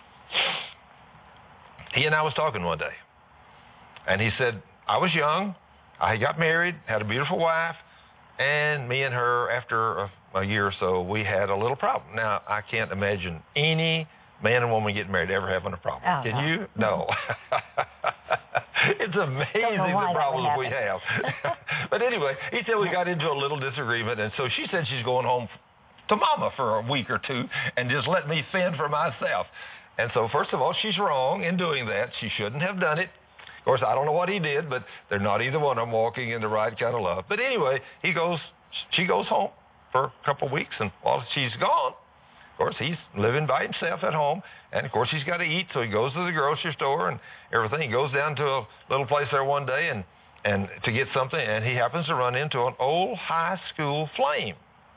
He and I was talking one day, and he said, I was young, I got married, had a beautiful wife, and me and her, after a, a year or so, we had a little problem. Now, I can't imagine any man and woman getting married ever having a problem. Oh, Can no. you? No. It's amazing the problems we have. But anyway, he said we got into a little disagreement, and so she said she's going home to Mama for a week or two and just let me fend for myself. And so, first of all, she's wrong in doing that. She shouldn't have done it. Of course, I don't know what he did, but they're not either one of them walking in the right kind of love. But anyway, he goes, she goes home for a couple of weeks, and while she's gone, of course, he's living by himself at home, and of course, he's got to eat, so he goes to the grocery store and everything. He goes down to a little place there one day and, and to get something, and he happens to run into an old high school flame.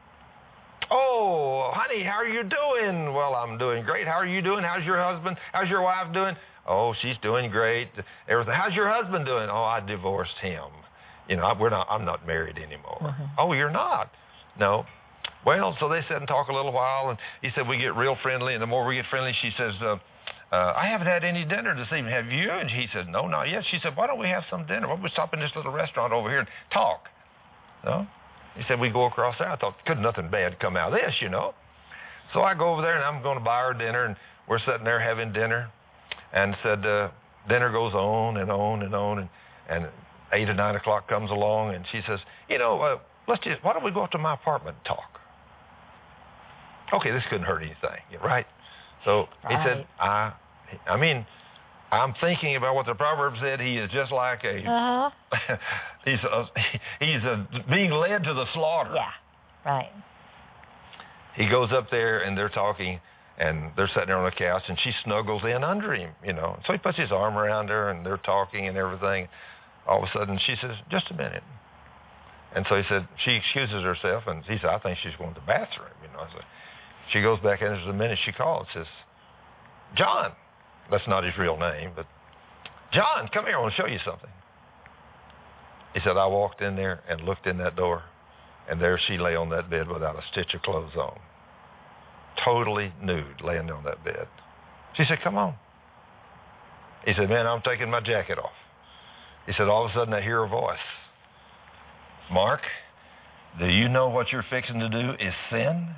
Oh, honey, how are you doing? Well, I'm doing great. How are you doing? How's your husband? How's your wife doing? Oh, she's doing great. Everything. How's your husband doing? Oh, I divorced him. You know, we're not. I'm not married anymore. Mm-hmm. Oh, you're not? No. Well, so they sat and talked a little while, and he said we get real friendly, and the more we get friendly, she says, uh, uh, I haven't had any dinner this evening. Have you? And he said, no, not yet. She said, why don't we have some dinner? Why don't we stop in this little restaurant over here and talk? No. He said, we go across there. I thought, could nothing bad come out of this, you know. So I go over there, and I'm going to buy her dinner, and we're sitting there having dinner. And said, uh, dinner goes on and on and on, and, and eight or nine o'clock comes along, and she says, you know, uh, let's just, why don't we go up to my apartment and talk? Okay, this couldn't hurt anything, right? So he right. said, I, I mean, I'm thinking about what the proverb said. He is just like a, uh-huh. he's a, he's a, being led to the slaughter. Yeah, right. He goes up there, and they're talking, and they're sitting there on the couch, and she snuggles in under him, you know. So he puts his arm around her, and they're talking and everything. All of a sudden, she says, just a minute. And so he said, she excuses herself, and he said, I think she's going to the bathroom, you know. So she goes back in, and there's a minute she calls and says, John. That's not his real name, but John, come here, I want to show you something. He said, I walked in there and looked in that door, and there she lay on that bed without a stitch of clothes on. Totally nude, laying on that bed. She said, come on. He said, man, I'm taking my jacket off. He said, all of a sudden I hear a voice. Mark, do you know what you're fixing to do is sin?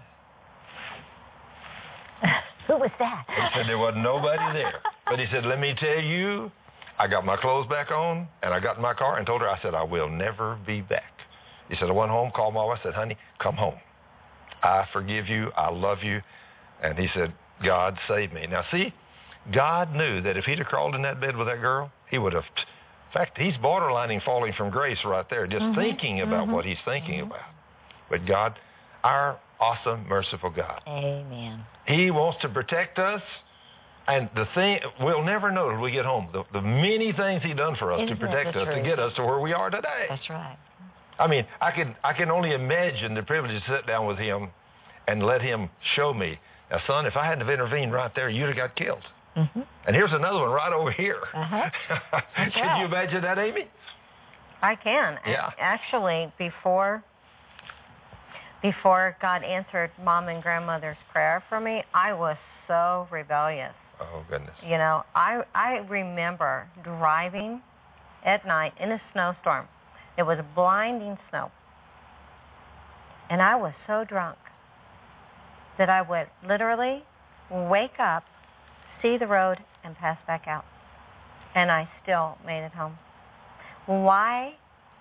Who was that? He said, there wasn't nobody there. But he said, let me tell you, I got my clothes back on, and I got in my car and told her, I said, I will never be back. He said, I went home, called my wife, said, honey, come home. I forgive you. I love you. And he said, God save me. Now, see, God knew that if he'd have crawled in that bed with that girl, he would have. In fact, he's borderlining falling from grace right there, just mm-hmm. thinking about mm-hmm. what he's thinking mm-hmm. about. But God, our awesome, merciful God. Amen. He wants to protect us. And the thing, we'll never know till we get home, the, the many things he done for us Isn't to protect us, truth? to get us to where we are today. That's right. I mean, I can I can only imagine the privilege to sit down with him and let him show me. Now, son, if I hadn't have intervened right there, you'd have got killed. Mm-hmm. And here's another one right over here. Uh-huh. Can right. you imagine that, Amy? I can. Yeah. Actually, before before God answered Mom and Grandmother's prayer for me, I was so rebellious. Oh, goodness. You know, I I remember driving at night in a snowstorm. It was blinding snow. And I was so drunk that I would literally wake up, see the road, and pass back out. And I still made it home. Why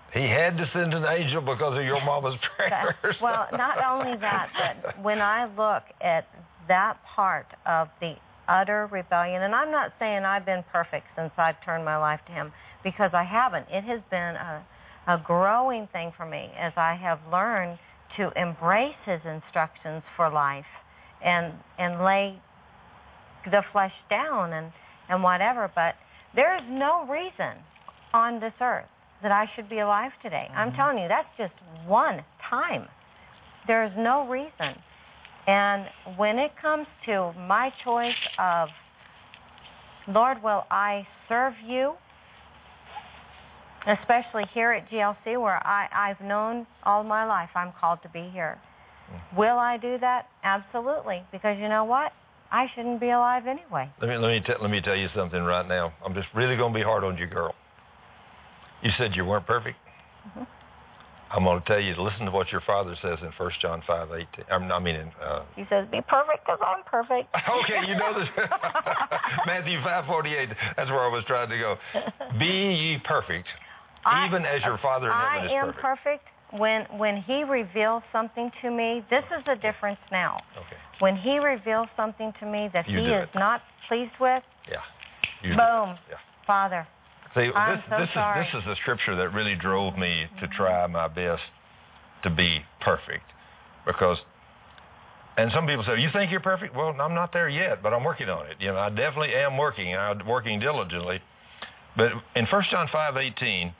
He had to send an angel because of your mama's prayers. Well, not only that, but when I look at that part of the utter rebellion, and I'm not saying I've been perfect since I've turned my life to Him, because I haven't. It has been a, a growing thing for me as I have learned to embrace His instructions for life and and lay the flesh down and, and whatever. But there is no reason on this earth that I should be alive today. Mm-hmm. I'm telling you, that's just one time. There is no reason. And when it comes to my choice of, Lord, will I serve you, especially here at G L C where I, I've known all my life I'm called to be here. Mm-hmm. Will I do that? Absolutely. Because you know what? I shouldn't be alive anyway. Let me, let me, t- let me tell you something right now. I'm just really going to be hard on you, girl. You said you weren't perfect. Mm-hmm. I'm going to tell you to listen to what your Father says in First John five eighteen. I mean, in, uh, He says, be perfect because I'm perfect. Okay, you know this. Matthew five forty-eight, that's where I was trying to go. Be ye perfect, I, even as your Father in heaven is perfect. I am perfect. When, when He reveals something to me, this is the difference now. Okay. When He reveals something to me that you He is it. not pleased with, yeah. You boom, yeah. Father. See, I'm this, so this sorry. is this is the scripture that really drove me to try my best to be perfect, because, and some people say, "You think you're perfect?" Well, I'm not there yet, but I'm working on it. You know, I definitely am working, and I'm working diligently. But in First John five eighteen,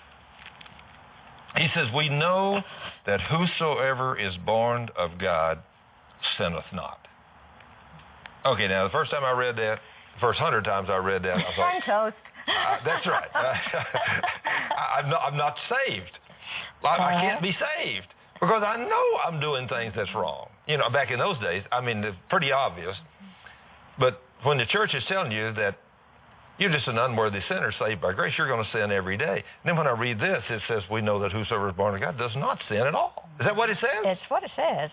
he says, "We know that whosoever is born of God sinneth not." Okay, now the first time I read that, the first hundred times I read that, I thought, I'm toast. Uh, that's right. I, I'm, not, I'm not saved. I, I can't be saved because I know I'm doing things that's wrong. You know, back in those days, I mean, it's pretty obvious. But when the church is telling you that you're just an unworthy sinner saved by grace, you're going to sin every day. And then when I read this, it says, we know that whosoever is born of God does not sin at all. Is that what it says? It's what it says.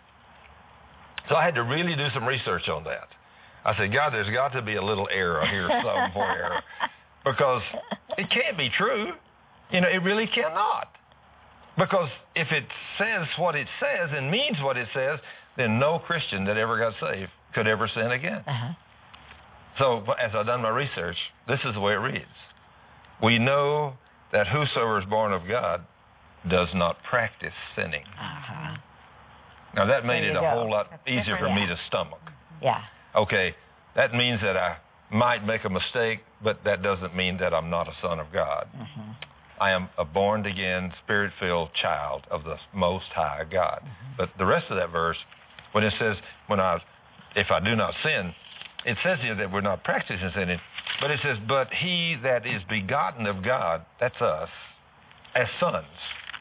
So I had to really do some research on that. I said, God, there's got to be a little error here somewhere. Because it can't be true. You know, it really cannot. Because if it says what it says and means what it says, then no Christian that ever got saved could ever sin again. Uh-huh. So as I've done my research, this is the way it reads. We know that whosoever is born of God does not practice sinning. Uh-huh. Now that made There it a you go. whole lot That's easier for different. me to stomach. Yeah. Okay, that means that I might make a mistake, but that doesn't mean that I'm not a son of God. Mm-hmm. I am a born-again, Spirit-filled child of the Most High God. Mm-hmm. But the rest of that verse, when it says, "When I, if I do not sin," it says here that we're not practicing sinning, but it says, "But he that is begotten of God," that's us, "as sons,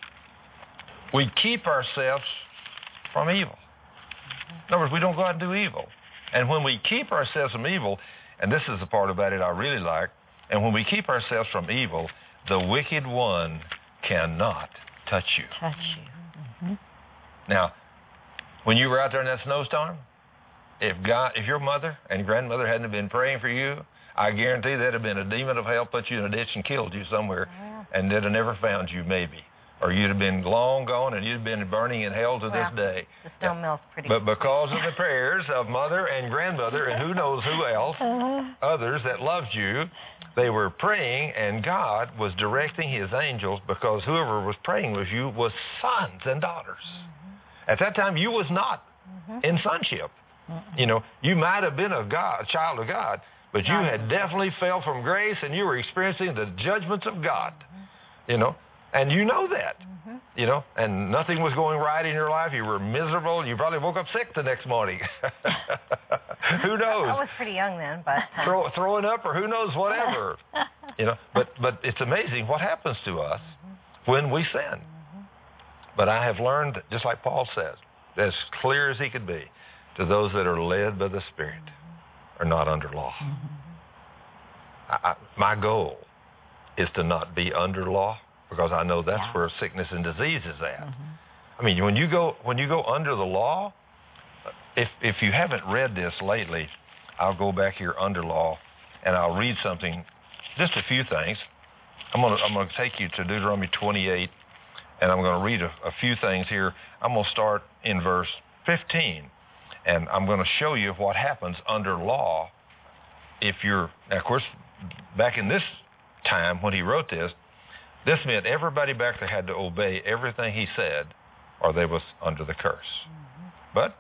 we keep ourselves from evil." In other words, we don't go out and do evil. And when we keep ourselves from evil, and this is the part about it I really like, and when we keep ourselves from evil, the wicked one cannot touch you. Touch you. Mm-hmm. Now, when you were out there in that snowstorm, if God, if your mother and grandmother hadn't been praying for you, I guarantee there'd have been a demon of hell put you in a ditch and killed you somewhere, Yeah. and they'd have never found you, maybe. Or you'd have been long gone, and you'd have been burning in hell to Well, this day. The snow mill's pretty But because of the prayers of mother and grandmother and who knows who else, Uh, others that loved you, they were praying, and God was directing His angels, because whoever was praying with you was sons and daughters. Mm-hmm. At that time, you was not mm-hmm. in sonship. Mm-hmm. You know, you might have been a God, a child of God, but you God. had definitely fell from grace, and you were experiencing the judgments of God. Mm-hmm. You know. And you know that, mm-hmm. you know, and nothing was going right in your life. You were miserable. You probably woke up sick the next morning. Who knows? I was pretty young then, but uh, Throw, throwing up or who knows, whatever. you know, but but it's amazing what happens to us mm-hmm. when we sin. Mm-hmm. But I have learned, just like Paul says, as clear as he could be, to those that are led by the Spirit mm-hmm. are not under law. Mm-hmm. I, I, my goal is to not be under law, because I know that's yeah. where sickness and disease is at. Mm-hmm. I mean, when you go when you go under the law, if if you haven't read this lately, I'll go back here under law, and I'll read something, just a few things. I'm going to I'm going to take you to Deuteronomy twenty-eight, and I'm going to read a, a few things here. I'm going to start in verse fifteen, and I'm going to show you what happens under law if you're, now of course, back in this time when he wrote this, this meant everybody back there had to obey everything he said, or they was under the curse. Mm-hmm. But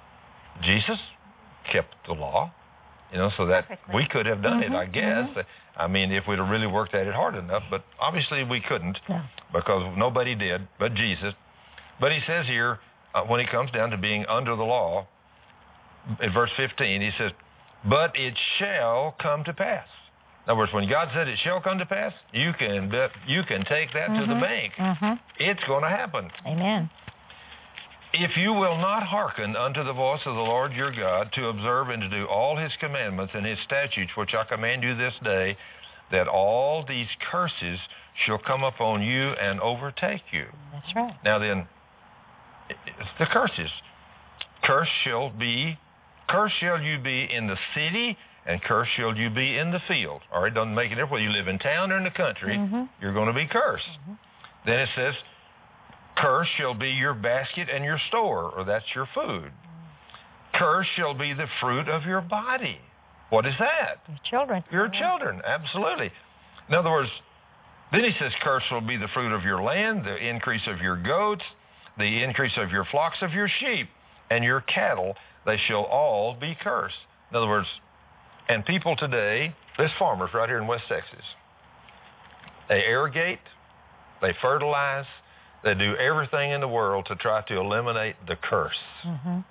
Jesus kept the law, you know, so that Perfectly. we could have done mm-hmm. it, I guess. Mm-hmm. I mean, if we'd have really worked at it hard enough, but obviously we couldn't no. because nobody did but Jesus. But he says here, uh, when he comes down to being under the law, in verse fifteen, he says, but it shall come to pass. In other words, when God said it shall come to pass, you can bet, you can take that mm-hmm. to the bank. Mm-hmm. It's going to happen. Amen. If you will not hearken unto the voice of the Lord your God to observe and to do all his commandments and his statutes, which I command you this day, that all these curses shall come upon you and overtake you. That's right. Now then, it's the curses. Curse shall be, curse shall you be in the city, and curse shall you be in the field. All right, doesn't make it difference whether you live in town or in the country, mm-hmm. you're going to be cursed. Mm-hmm. Then it says, curse shall be your basket and your store, or that's your food. Curse shall be the fruit of your body. What is that? Your children. Your yeah. children, absolutely. In other words, then he says, curse will be the fruit of your land, the increase of your goats, the increase of your flocks of your sheep, and your cattle, they shall all be cursed. In other words, and people today, there's farmers right here in West Texas. They irrigate, they fertilize, they do everything in the world to try to eliminate the curse. Mm-hmm.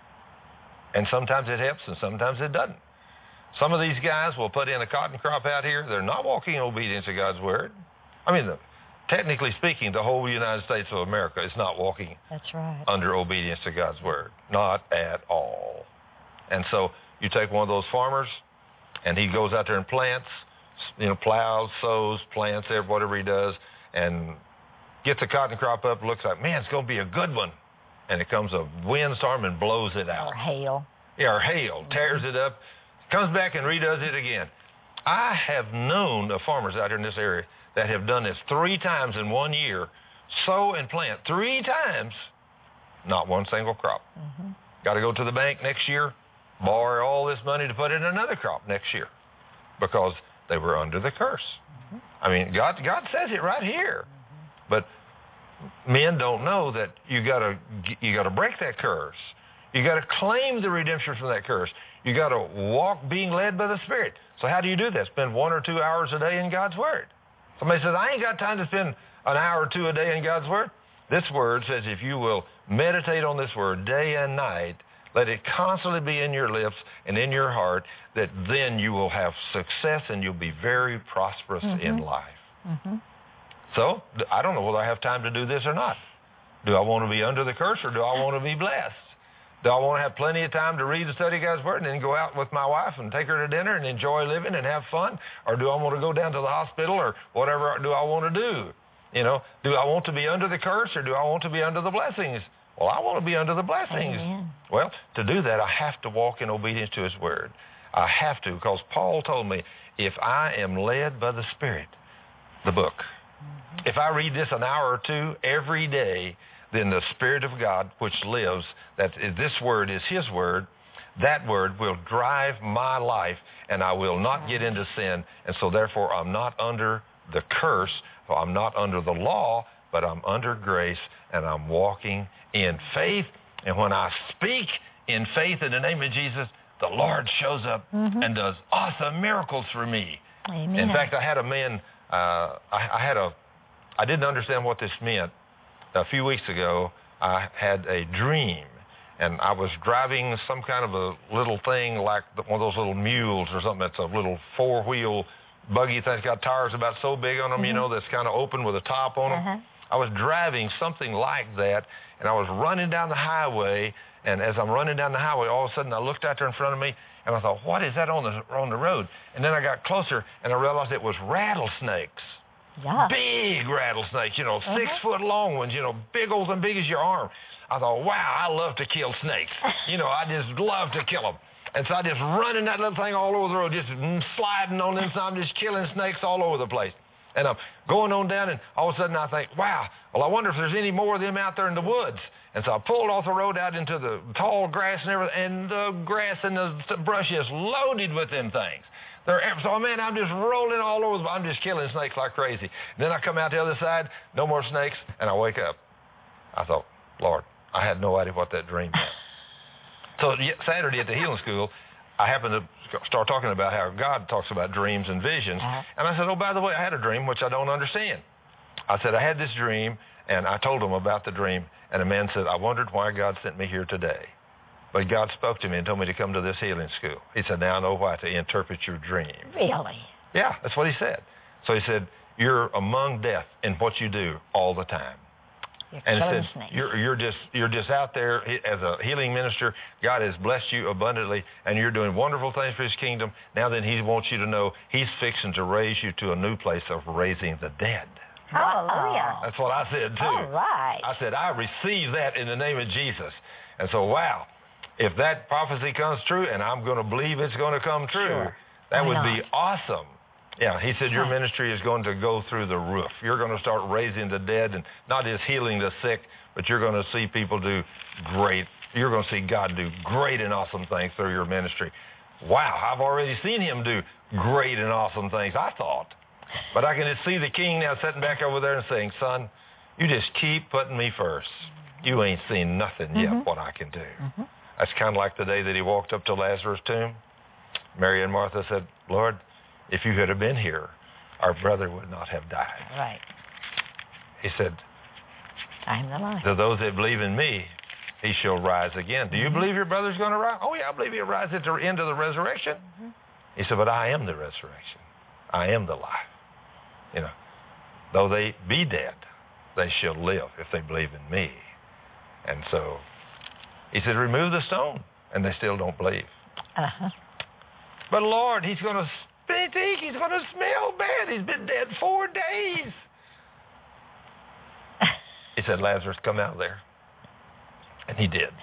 And sometimes it helps and sometimes it doesn't. Some of these guys will put in a cotton crop out here. They're not walking in obedience to God's word. I mean, the, technically speaking, the whole United States of America is not walking That's right. under obedience to God's word. Not at all. And so you take one of those farmers, and he goes out there and plants, you know, plows, sows, plants, whatever he does, and gets the cotton crop up, looks like, man, it's going to be a good one. And it comes a windstorm and blows it out. Or hail. Yeah, or hail, tears mm-hmm. it up, comes back and redoes it again. I have known of farmers out here in this area that have done this three times in one year, sow and plant three times, not one single crop. Mm-hmm. Got to go to the bank next year, borrow all this money to put in another crop next year because they were under the curse. Mm-hmm. I mean, God, God says it right here. Mm-hmm. But men don't know that you got to you got to break that curse. You got to claim the redemption from that curse. You got to walk being led by the Spirit. So how do you do that? Spend one or two hours a day in God's Word. Somebody says, I ain't got time to spend an hour or two a day in God's Word. This Word says if you will meditate on this Word day and night, let it constantly be in your lips and in your heart, that then you will have success and you'll be very prosperous mm-hmm. in life. Mm-hmm. So I don't know whether I have time to do this or not. Do I want to be under the curse or do I want to be blessed? Do I want to have plenty of time to read and study God's Word and then go out with my wife and take her to dinner and enjoy living and have fun? Or do I want to go down to the hospital or whatever do I want to do? You know, do I want to be under the curse or do I want to be under the blessings? Well, I want to be under the blessings. Amen. Well, to do that, I have to walk in obedience to His Word. I have to, because Paul told me, if I am led by the Spirit, the book, mm-hmm. if I read this an hour or two every day, then the Spirit of God, which lives, that this Word is His Word, that Word will drive my life, and I will not get into sin, and so therefore I'm not under the curse, so I'm not under the law, but I'm under grace, and I'm walking in faith, and when I speak in faith in the name of Jesus, the Lord shows up mm-hmm. and does awesome miracles for me. Amen. In fact, I had a man, uh, I, I had a, I didn't understand what this meant. A few weeks ago, I had a dream, and I was driving some kind of a little thing like one of those little mules or something that's a little four-wheel buggy thing that's got tires about so big on them, mm-hmm. you know, that's kind of open with a top on them. Uh-huh. I was driving something like that, and I was running down the highway, and as I'm running down the highway, all of a sudden I looked out there in front of me, and I thought, what is that on the on the road? And then I got closer, and I realized it was rattlesnakes. Yeah. Big rattlesnakes, you know, uh-huh. six-foot long ones, you know, big old and big as your arm. I thought, wow, I love to kill snakes. You know, I just love to kill them. And so I just running that little thing all over the road, just sliding on them, so I'm just killing snakes all over the place. And I'm going on down, and all of a sudden I think, wow, well, I wonder if there's any more of them out there in the woods. And so I pulled off the road out into the tall grass and everything, and the grass and the brush is loaded with them things. They're, so, man, I'm just rolling all over. I'm just killing snakes like crazy. And then I come out the other side, no more snakes, and I wake up. I thought, Lord, I had no idea what that dream meant. So Saturday at the healing school, I happened to start talking about how God talks about dreams and visions. Uh-huh. And I said, oh, by the way, I had a dream, which I don't understand. I said, I had this dream, and I told him about the dream. And a man said, I wondered why God sent me here today. But God spoke to me and told me to come to this healing school. He said, now I know why, to interpret your dream. Really? Yeah, that's what he said. So he said, you're among death in what you do all the time. You're and he killing said, snakes. you're, you're, just, you're just out there as a healing minister. God has blessed you abundantly, and you're doing wonderful things for his kingdom. Now then, he wants you to know he's fixing to raise you to a new place of raising the dead. Hallelujah. That's what I said, too. All right. I said, I receive that in the name of Jesus. And so, wow, if that prophecy comes true, and I'm going to believe it's going to come true, sure. that Why would not? be awesome. Yeah, he said your Right. ministry is going to go through the roof. You're going to start raising the dead and not just healing the sick, but you're going to see people do great. You're going to see God do great and awesome things through your ministry. Wow, I've already seen him do great and awesome things, I thought. But I can just see the king now sitting back over there and saying, son, you just keep putting me first. You ain't seen nothing mm-hmm. yet what I can do. Mm-hmm. That's kind of like the day that he walked up to Lazarus' tomb. Mary and Martha said, Lord, if you had been here, our brother would not have died. Right. He said, I am the life. to those that believe in me, he shall rise again. Do you mm-hmm. believe your brother's going to rise? Oh, yeah, I believe he'll rise at the end of the resurrection. Mm-hmm. He said, but I am the resurrection. I am the life. You know, though they be dead, they shall live if they believe in me. And so he said, remove the stone, and they still don't believe. Uh-huh. But Lord, he's going to stink. He's going to smell bad. He's been dead four days. He said, Lazarus, come out of there. And he did.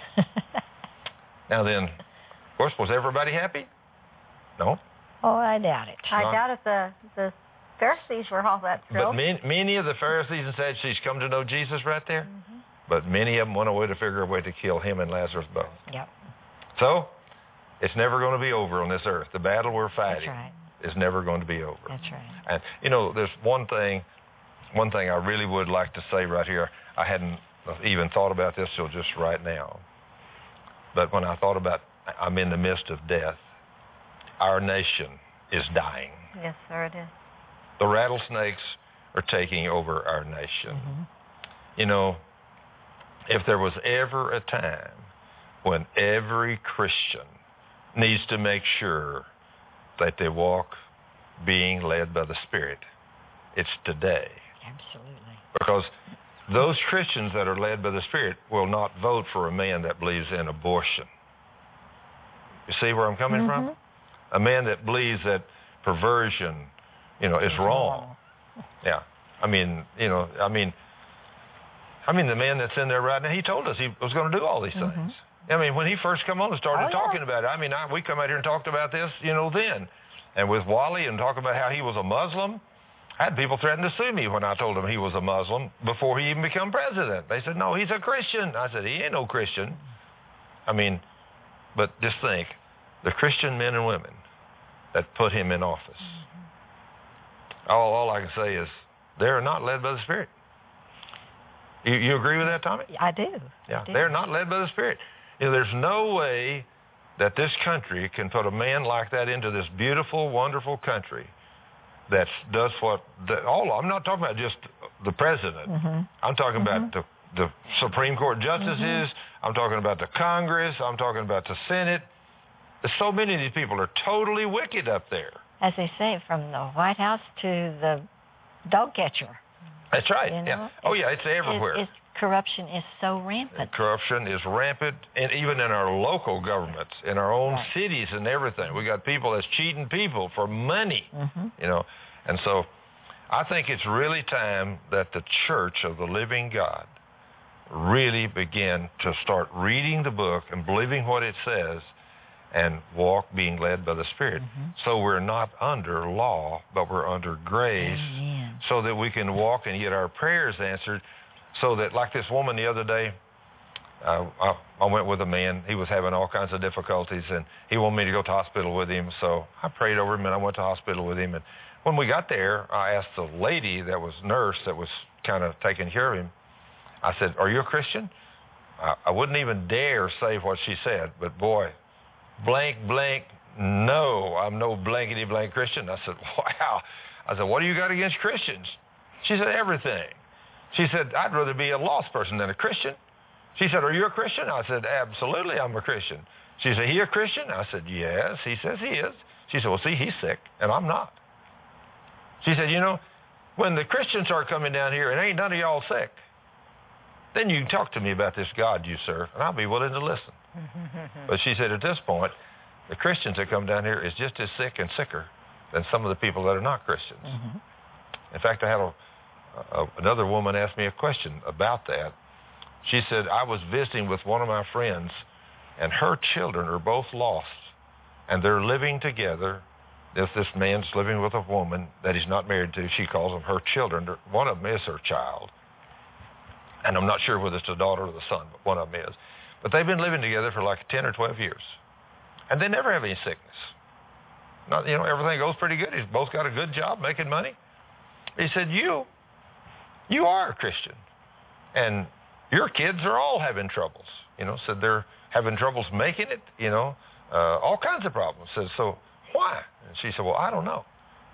Now then, of course, was everybody happy? No. Oh, I doubt it. I No. doubt if the, the Pharisees were all that But thrilled. many, many of the Pharisees and Sadducees come to know Jesus right there. Mm-hmm. But many of them went away to figure a way to kill him and Lazarus both. Yep. So, it's never going to be over on this earth. The battle we're fighting That's right. is never going to be over. That's right. And, you know, there's one thing, one thing I really would like to say right here. I hadn't even thought about this till just right now. But when I thought about I'm in the midst of death, our nation is dying. Yes, sir, it is. The rattlesnakes are taking over our nation. Mm-hmm. You know, if there was ever a time when every Christian needs to make sure that they walk being led by the Spirit, it's today. Absolutely. Because those Christians that are led by the Spirit will not vote for a man that believes in abortion. You see where I'm coming mm-hmm. from? A man that believes that perversion, you know, is wrong. Yeah. I mean, you know, I mean, I mean, the man that's in there right now, he told us he was going to do all these mm-hmm. things. I mean, when he first come on and started oh, yeah. talking about it, I mean, I, we come out here and talked about this, you know, then. And with Wally and talk about how he was a Muslim, I had people threaten to sue me when I told them he was a Muslim before he even became president. They said, no, he's a Christian. I said, he ain't no Christian. I mean, but just think, the Christian men and women that put him in office, mm-hmm. all, all I can say is they're not led by the Spirit. You, you agree with that, Tommy? I do. Yeah, I do. they're not led by the Spirit. You know, there's no way that this country can put a man like that into this beautiful, wonderful country that does what the, all. I'm not talking about just the president. Mm-hmm. I'm talking mm-hmm. about the, the Supreme Court justices. Mm-hmm. I'm talking about the Congress. I'm talking about the Senate. There's so many of these people are totally wicked up there. As they say, from the White House to the dog catcher. That's right. You know? Yeah. Oh, yeah, it's everywhere. It's, it's, corruption is so rampant. And corruption is rampant, and even in our local governments, in our own right. cities and everything. We got people that's cheating people for money, mm-hmm. you know. And so I think it's really time that the church of the living God really begin to start reading the book and believing what it says and walk being led by the Spirit. Mm-hmm. So we're not under law, but we're under grace Amen. so that we can walk and get our prayers answered, so that, like this woman the other day, uh, I, I went with a man. He was having all kinds of difficulties, and he wanted me to go to hospital with him, so I prayed over him, and I went to hospital with him. And when we got there, I asked the lady that was nurse that was kind of taking care of him, I said, "Are you a Christian?" I, I wouldn't even dare say what she said, but boy, blank, blank, no, I'm no blankety blank Christian. I said, wow. I said, what do you got against Christians? She said, everything. She said, I'd rather be a lost person than a Christian. She said, are you a Christian? I said, absolutely, I'm a Christian. She said, he a Christian? I said, yes, he says he is. She said, well, see, he's sick, and I'm not. She said, you know, when the Christians start coming down here and ain't none of y'all sick, then you can talk to me about this God you serve, and I'll be willing to listen. But she said, at this point, the Christians that come down here is just as sick and sicker than some of the people that are not Christians. Mm-hmm. In fact, I had a, a, another woman ask me a question about that. She said, I was visiting with one of my friends, and her children are both lost, and they're living together. This, this man's living with a woman that he's not married to. She calls them her children. One of them is her child. And I'm not sure whether it's the daughter or the son, but one of them is. But they've been living together for like ten or twelve years. And they never have any sickness. Not, you know, everything goes pretty good. He's both got a good job, making money. He said, you, you are a Christian. And your kids are all having troubles. You know, said they're having troubles making it, you know, uh, all kinds of problems. Said, so why? And she said, well, I don't know.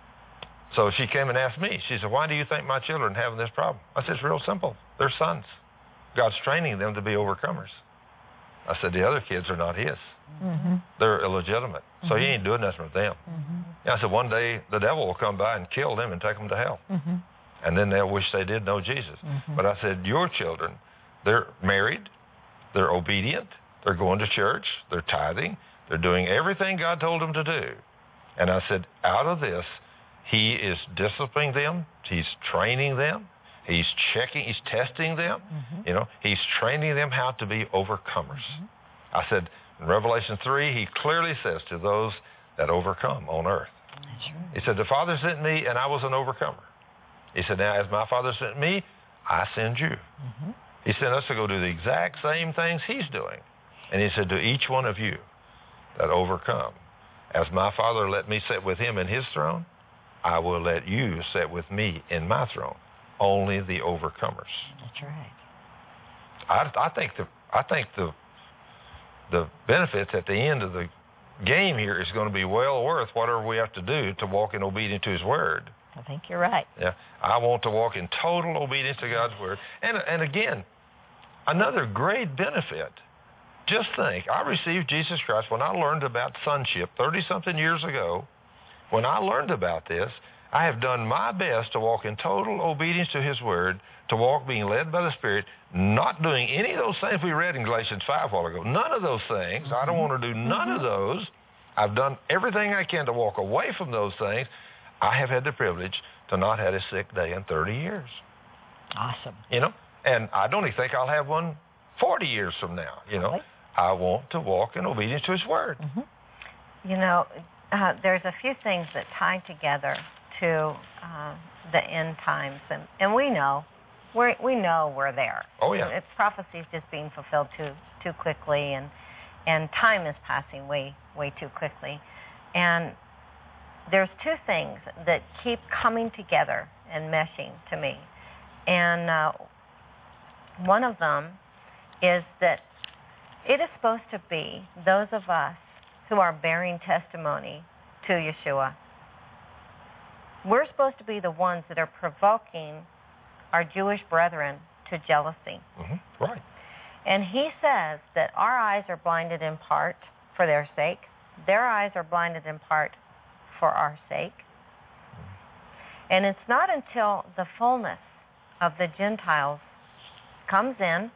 So she came and asked me. She said, why do you think my children are having this problem? I said, it's real simple. They're sons. God's training them to be overcomers. I said, the other kids are not his. Mm-hmm. They're illegitimate. Mm-hmm. So he ain't doing nothing with them. Mm-hmm. Yeah, I said, one day the devil will come by and kill them and take them to hell. Mm-hmm. And then they'll wish they did know Jesus. Mm-hmm. But I said, your children, they're married, they're obedient, they're going to church, they're tithing, they're doing everything God told them to do. And I said, out of this, he is disciplining them, he's training them, he's checking, he's testing them, mm-hmm. you know, he's training them how to be overcomers. Mm-hmm. I said, in Revelation three, he clearly says to those that overcome on earth. That's right. He said, the Father sent me and I was an overcomer. He said, now as my Father sent me, I send you. Mm-hmm. He sent us to go do the exact same things he's doing. And he said, to each one of you that overcome, as my Father let me sit with him in his throne, I will let you sit with me in my throne. Only the overcomers. That's right. I, I think the I think the the benefits at the end of the game here is going to be well worth whatever we have to do to walk in obedience to his word. I think you're right. Yeah, I want to walk in total obedience to God's word. And and again, another great benefit. Just think, I received Jesus Christ when I learned about sonship thirty-something years ago. When I learned about this, I have done my best to walk in total obedience to his word, to walk being led by the Spirit, not doing any of those things we read in Galatians five a while ago. None of those things. Mm-hmm. I don't want to do none mm-hmm. of those. I've done everything I can to walk away from those things. I have had the privilege to not have a sick day in thirty years. Awesome. You know, and I don't even think I'll have one forty years from now, you know. Really? I want to walk in obedience to his word. Mm-hmm. You know, uh, there's a few things that tie together to uh, the end times, and, and we know, we we know we're there. Oh yeah, it's prophecy is just being fulfilled too too quickly, and and time is passing way way too quickly, and there's two things that keep coming together and meshing to me, and uh, one of them is that it is supposed to be those of us who are bearing testimony to Yeshua. We're supposed to be the ones that are provoking our Jewish brethren to jealousy. Mm-hmm. Right. And he says that our eyes are blinded in part for their sake. Their eyes are blinded in part for our sake. Mm-hmm. And it's not until the fullness of the Gentiles comes in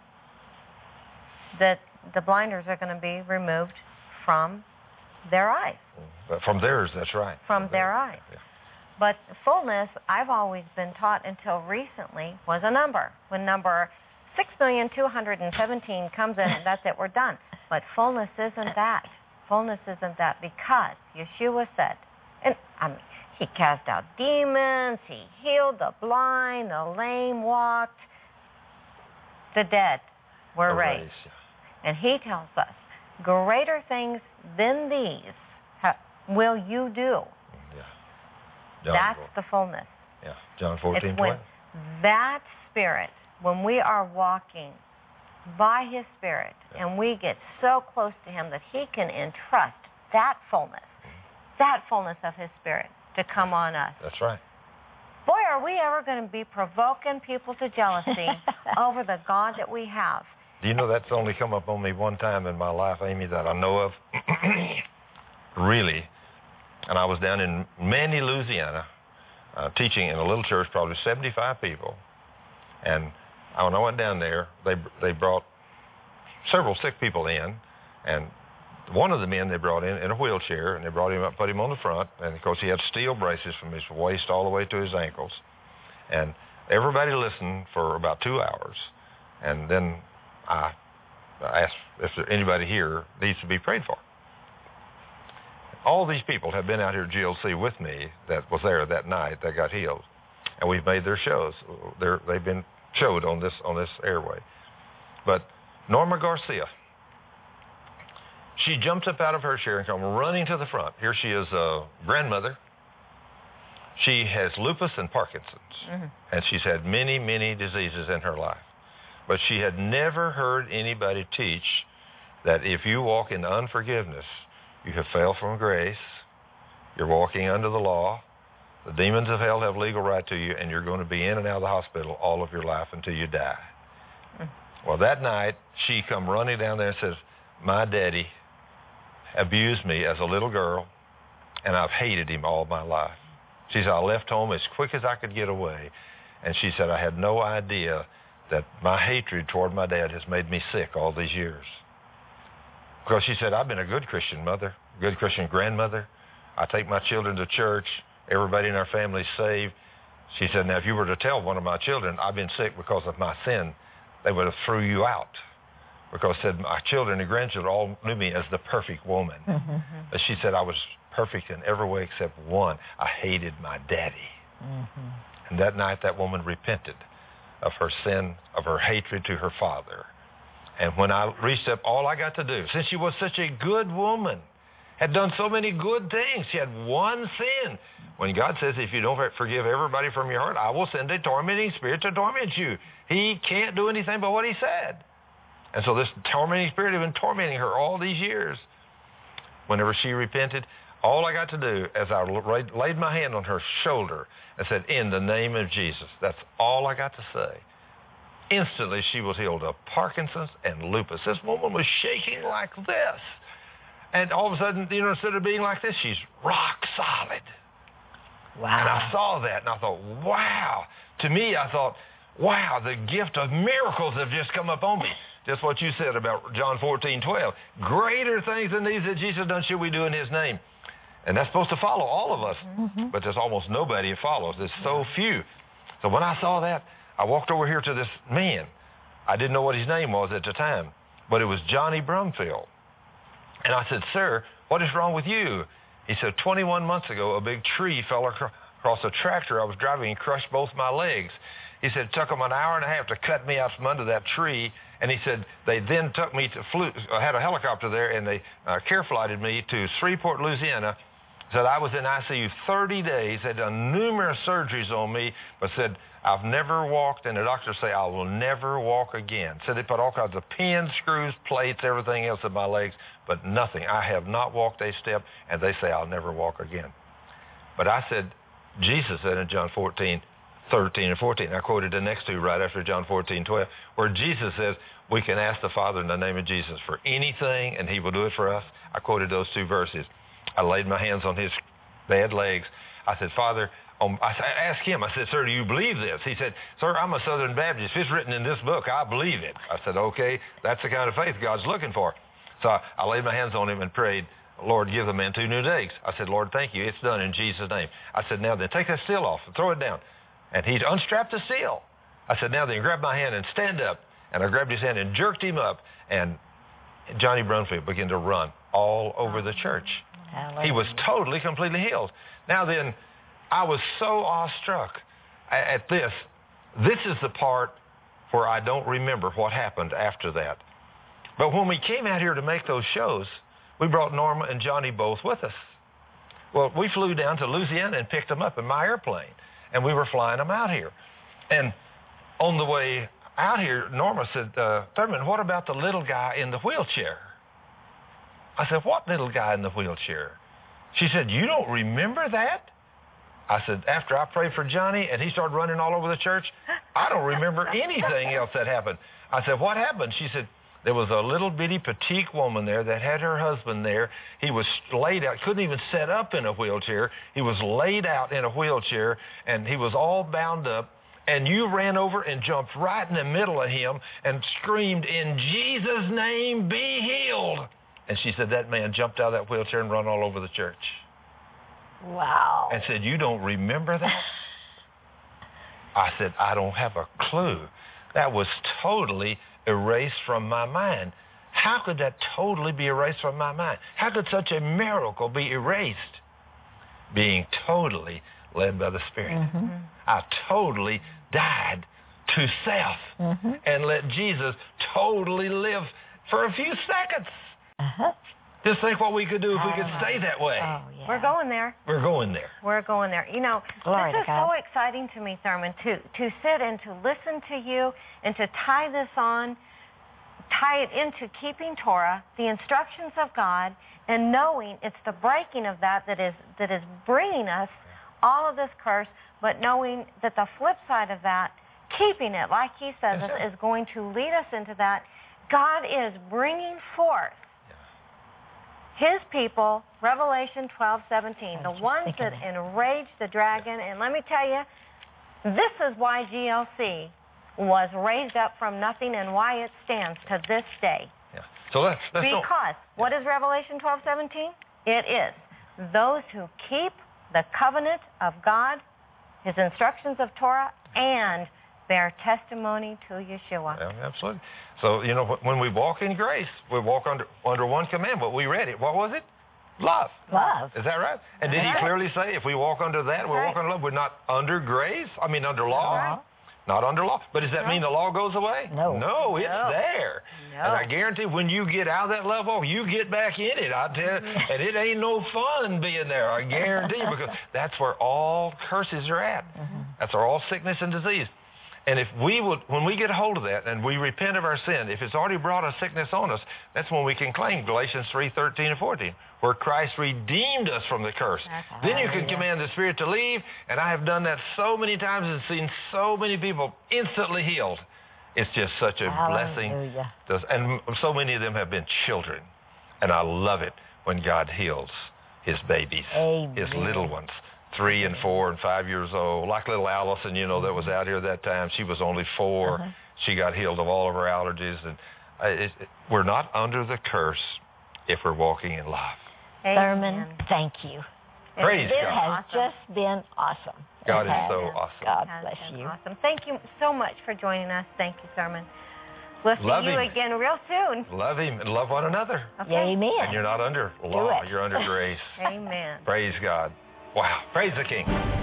that the blinders are going to be removed from their eyes. Mm-hmm. From theirs, that's right. From, from their eyes. Yeah. But fullness, I've always been taught until recently, was a number. When number six million two hundred seventeen comes in, that's it, we're done. But fullness isn't that. Fullness isn't that because Yeshua said And I mean, he cast out demons, he healed the blind, the lame walked, the dead were raised. raised. And he tells us, greater things than these ha- will you do. Yeah. John That's four. the fullness. Yeah, John fourteen, it's when twelve. That Spirit, when we are walking by His Spirit, yeah. and we get so close to Him that He can entrust that fullness, mm-hmm. that fullness of His Spirit to come on us. That's right. Boy, are we ever going to be provoking people to jealousy over the God that we have. Do you know that's only come up on me one time in my life, Amy, that I know of? Really. And I was down in Manny, Louisiana, uh, teaching in a little church, probably seventy-five people. And when I went down there, they they brought several sick people in, and one of the men they brought in in a wheelchair, and they brought him up, put him on the front, and of course he had steel braces from his waist all the way to his ankles. And everybody listened for about two hours, and then I asked if there anybody here needs to be prayed for. All these people have been out here at G L C with me that was there that night that got healed, and we've made their shows. They're, they've been showed on this on this airway. But Norma Garcia, she jumped up out of her chair and come running to the front. Here she is, a grandmother. She has lupus and Parkinson's, mm-hmm. and she's had many, many diseases in her life. But she had never heard anybody teach that if you walk in unforgiveness, you have failed from grace, you're walking under the law, the demons of hell have legal right to you, and you're going to be in and out of the hospital all of your life until you die. Mm-hmm. Well, that night, she come running down there and says, my daddy abused me as a little girl, and I've hated him all my life. She said, I left home as quick as I could get away, and she said, I had no idea that my hatred toward my dad has made me sick all these years. Because she said, I've been a good Christian mother, good Christian grandmother. I take my children to church. Everybody in our family's saved. She said, now, if you were to tell one of my children I've been sick because of my sin, they would have threw you out. Because said my children and grandchildren all knew me as the perfect woman. Mm-hmm. But she said I was perfect in every way except one. I hated my daddy. Mm-hmm. And that night, that woman repented of her sin, of her hatred to her father. And when I reached up, all I got to do, since she was such a good woman, had done so many good things, she had one sin. When God says, if you don't forgive everybody from your heart, I will send a tormenting spirit to torment you. He can't do anything but what He said. And so this tormenting spirit had been tormenting her all these years. Whenever she repented, all I got to do, as I laid my hand on her shoulder and said, in the name of Jesus, that's all I got to say. Instantly, she was healed of Parkinson's and lupus. This woman was shaking like this. And all of a sudden, you know, instead of being like this, she's rock solid. Wow. And I saw that, and I thought, wow. To me, I thought, wow, the gift of miracles have just come upon me. Just what you said about John fourteen, twelve. Greater things than these that Jesus done should we do in His name. And that's supposed to follow all of us. Mm-hmm. But there's almost nobody who follows. There's so few. So when I saw that, I walked over here to this man. I didn't know what his name was at the time, but it was Johnny Brumfield. And I said, sir, what is wrong with you? He said, twenty-one months ago, a big tree fell across a tractor I was driving and crushed both my legs. He said, it took them an hour and a half to cut me out from under that tree. And he said, they then took me to, flew, I had a helicopter there, and they uh, care flighted me to Shreveport, Louisiana. Said I was in I C U thirty days, had done numerous surgeries on me, but said, I've never walked, and the doctors say I will never walk again. Said they put all kinds of pins, screws, plates, everything else in my legs, but nothing. I have not walked a step, and they say I'll never walk again. But I said, Jesus said in John fourteen, thirteen and fourteen, I quoted the next two right after John fourteen, twelve, where Jesus says, we can ask the Father in the name of Jesus for anything, and He will do it for us. I quoted those two verses. I laid my hands on his bad legs. I said, Father, um, I asked him, I said, sir, do you believe this? He said, sir, I'm a Southern Baptist. If it's written in this book, I believe it. I said, okay, that's the kind of faith God's looking for. So I, I laid my hands on him and prayed, Lord, give the man two new legs. I said, Lord, thank you. It's done in Jesus' name. I said, now then, take that steel off and throw it down. And he unstrapped the steel. I said, now then, grab my hand and stand up. And I grabbed his hand and jerked him up. And Johnny Brumfield began to run all over the church. Hallelujah. He was totally, completely healed. Now then, I was so awestruck at this. This is the part where I don't remember what happened after that. But when we came out here to make those shows, we brought Norma and Johnny both with us. Well, we flew down to Louisiana and picked them up in my airplane, and we were flying them out here. And on the way out here, Norma said, uh, Thurman, what about the little guy in the wheelchair? I said, what little guy in the wheelchair? She said, you don't remember that? I said, after I prayed for Johnny and he started running all over the church, I don't remember anything else that happened. I said, what happened? She said, there was a little bitty petite woman there that had her husband there. He was laid out, couldn't even set up in a wheelchair. He was laid out in a wheelchair, and he was all bound up. And you ran over and jumped right in the middle of him and screamed, in Jesus' name, be healed. And she said that man jumped out of that wheelchair and ran all over the church. Wow. And said, you don't remember that? I said, I don't have a clue. That was totally erased from my mind. How could that totally be erased from my mind? How could such a miracle be erased? Being totally led by the Spirit. Mm-hmm. I totally died to self mm-hmm. and let Jesus totally live for a few seconds. Uh-huh. Just think what we could do if we could stay that way. Oh, yeah. We're going there. We're going there. We're going there. You know, Glory this to is God. so exciting to me, Thurman, to, to sit and to listen to you and to tie this on, tie it into keeping Torah, the instructions of God, and knowing it's the breaking of that that is that is bringing us all of this curse, but knowing that the flip side of that, keeping it, like he says, Yes, is, is going to lead us into that. God is bringing forth his people, Revelation twelve seventeen, the ones that enraged the dragon. And let me tell you, this is why G L C was raised up from nothing and why it stands to this day. Yeah. So let's, let's go. Because, what is Revelation twelve seventeen? It is those who keep the covenant of God, his instructions of Torah, and bear testimony to Yeshua. Yeah, absolutely. So, you know, when we walk in grace, we walk under under one commandment. We read it. What was it? Love. Love. Is that right? And did he clearly say if we walk under that, we walk under love, we're not under grace? I mean, under law? Right. Not under law. But does that No. mean the law goes away? No. No, it's No. there. No. And I guarantee when you get out of that level, you get back in it. I tell you, and it ain't no fun being there. I guarantee you, because that's where all curses are at. Mm-hmm. That's where all sickness and disease. And if we would, when we get a hold of that and we repent of our sin, if it's already brought a sickness on us, that's when we can claim Galatians three thirteen and fourteen, where Christ redeemed us from the curse. That's Then you can hallelujah. command the Spirit to leave, and I have done that so many times and seen so many people instantly healed. It's just such a blessing. Hallelujah. Does- And so many of them have been children, and I love it when God heals his babies, Amen. his little ones. Three and four and five years old, like little Allison, you know, that was out here that time. She was only four. Uh-huh. She got healed of all of her allergies, and uh, it, it, we're not under the curse if we're walking in love. Thurman, Amen. thank you. Praise This God. has Awesome. just been awesome. God It is has. so awesome. God Has bless been you. Awesome. Thank you so much for joining us. Thank you, Thurman. We'll see Love you him. again real soon. Love him and love one another. Okay? Amen. And you're not under law, it. you're under grace. Amen. Praise God. Wow. Praise the King.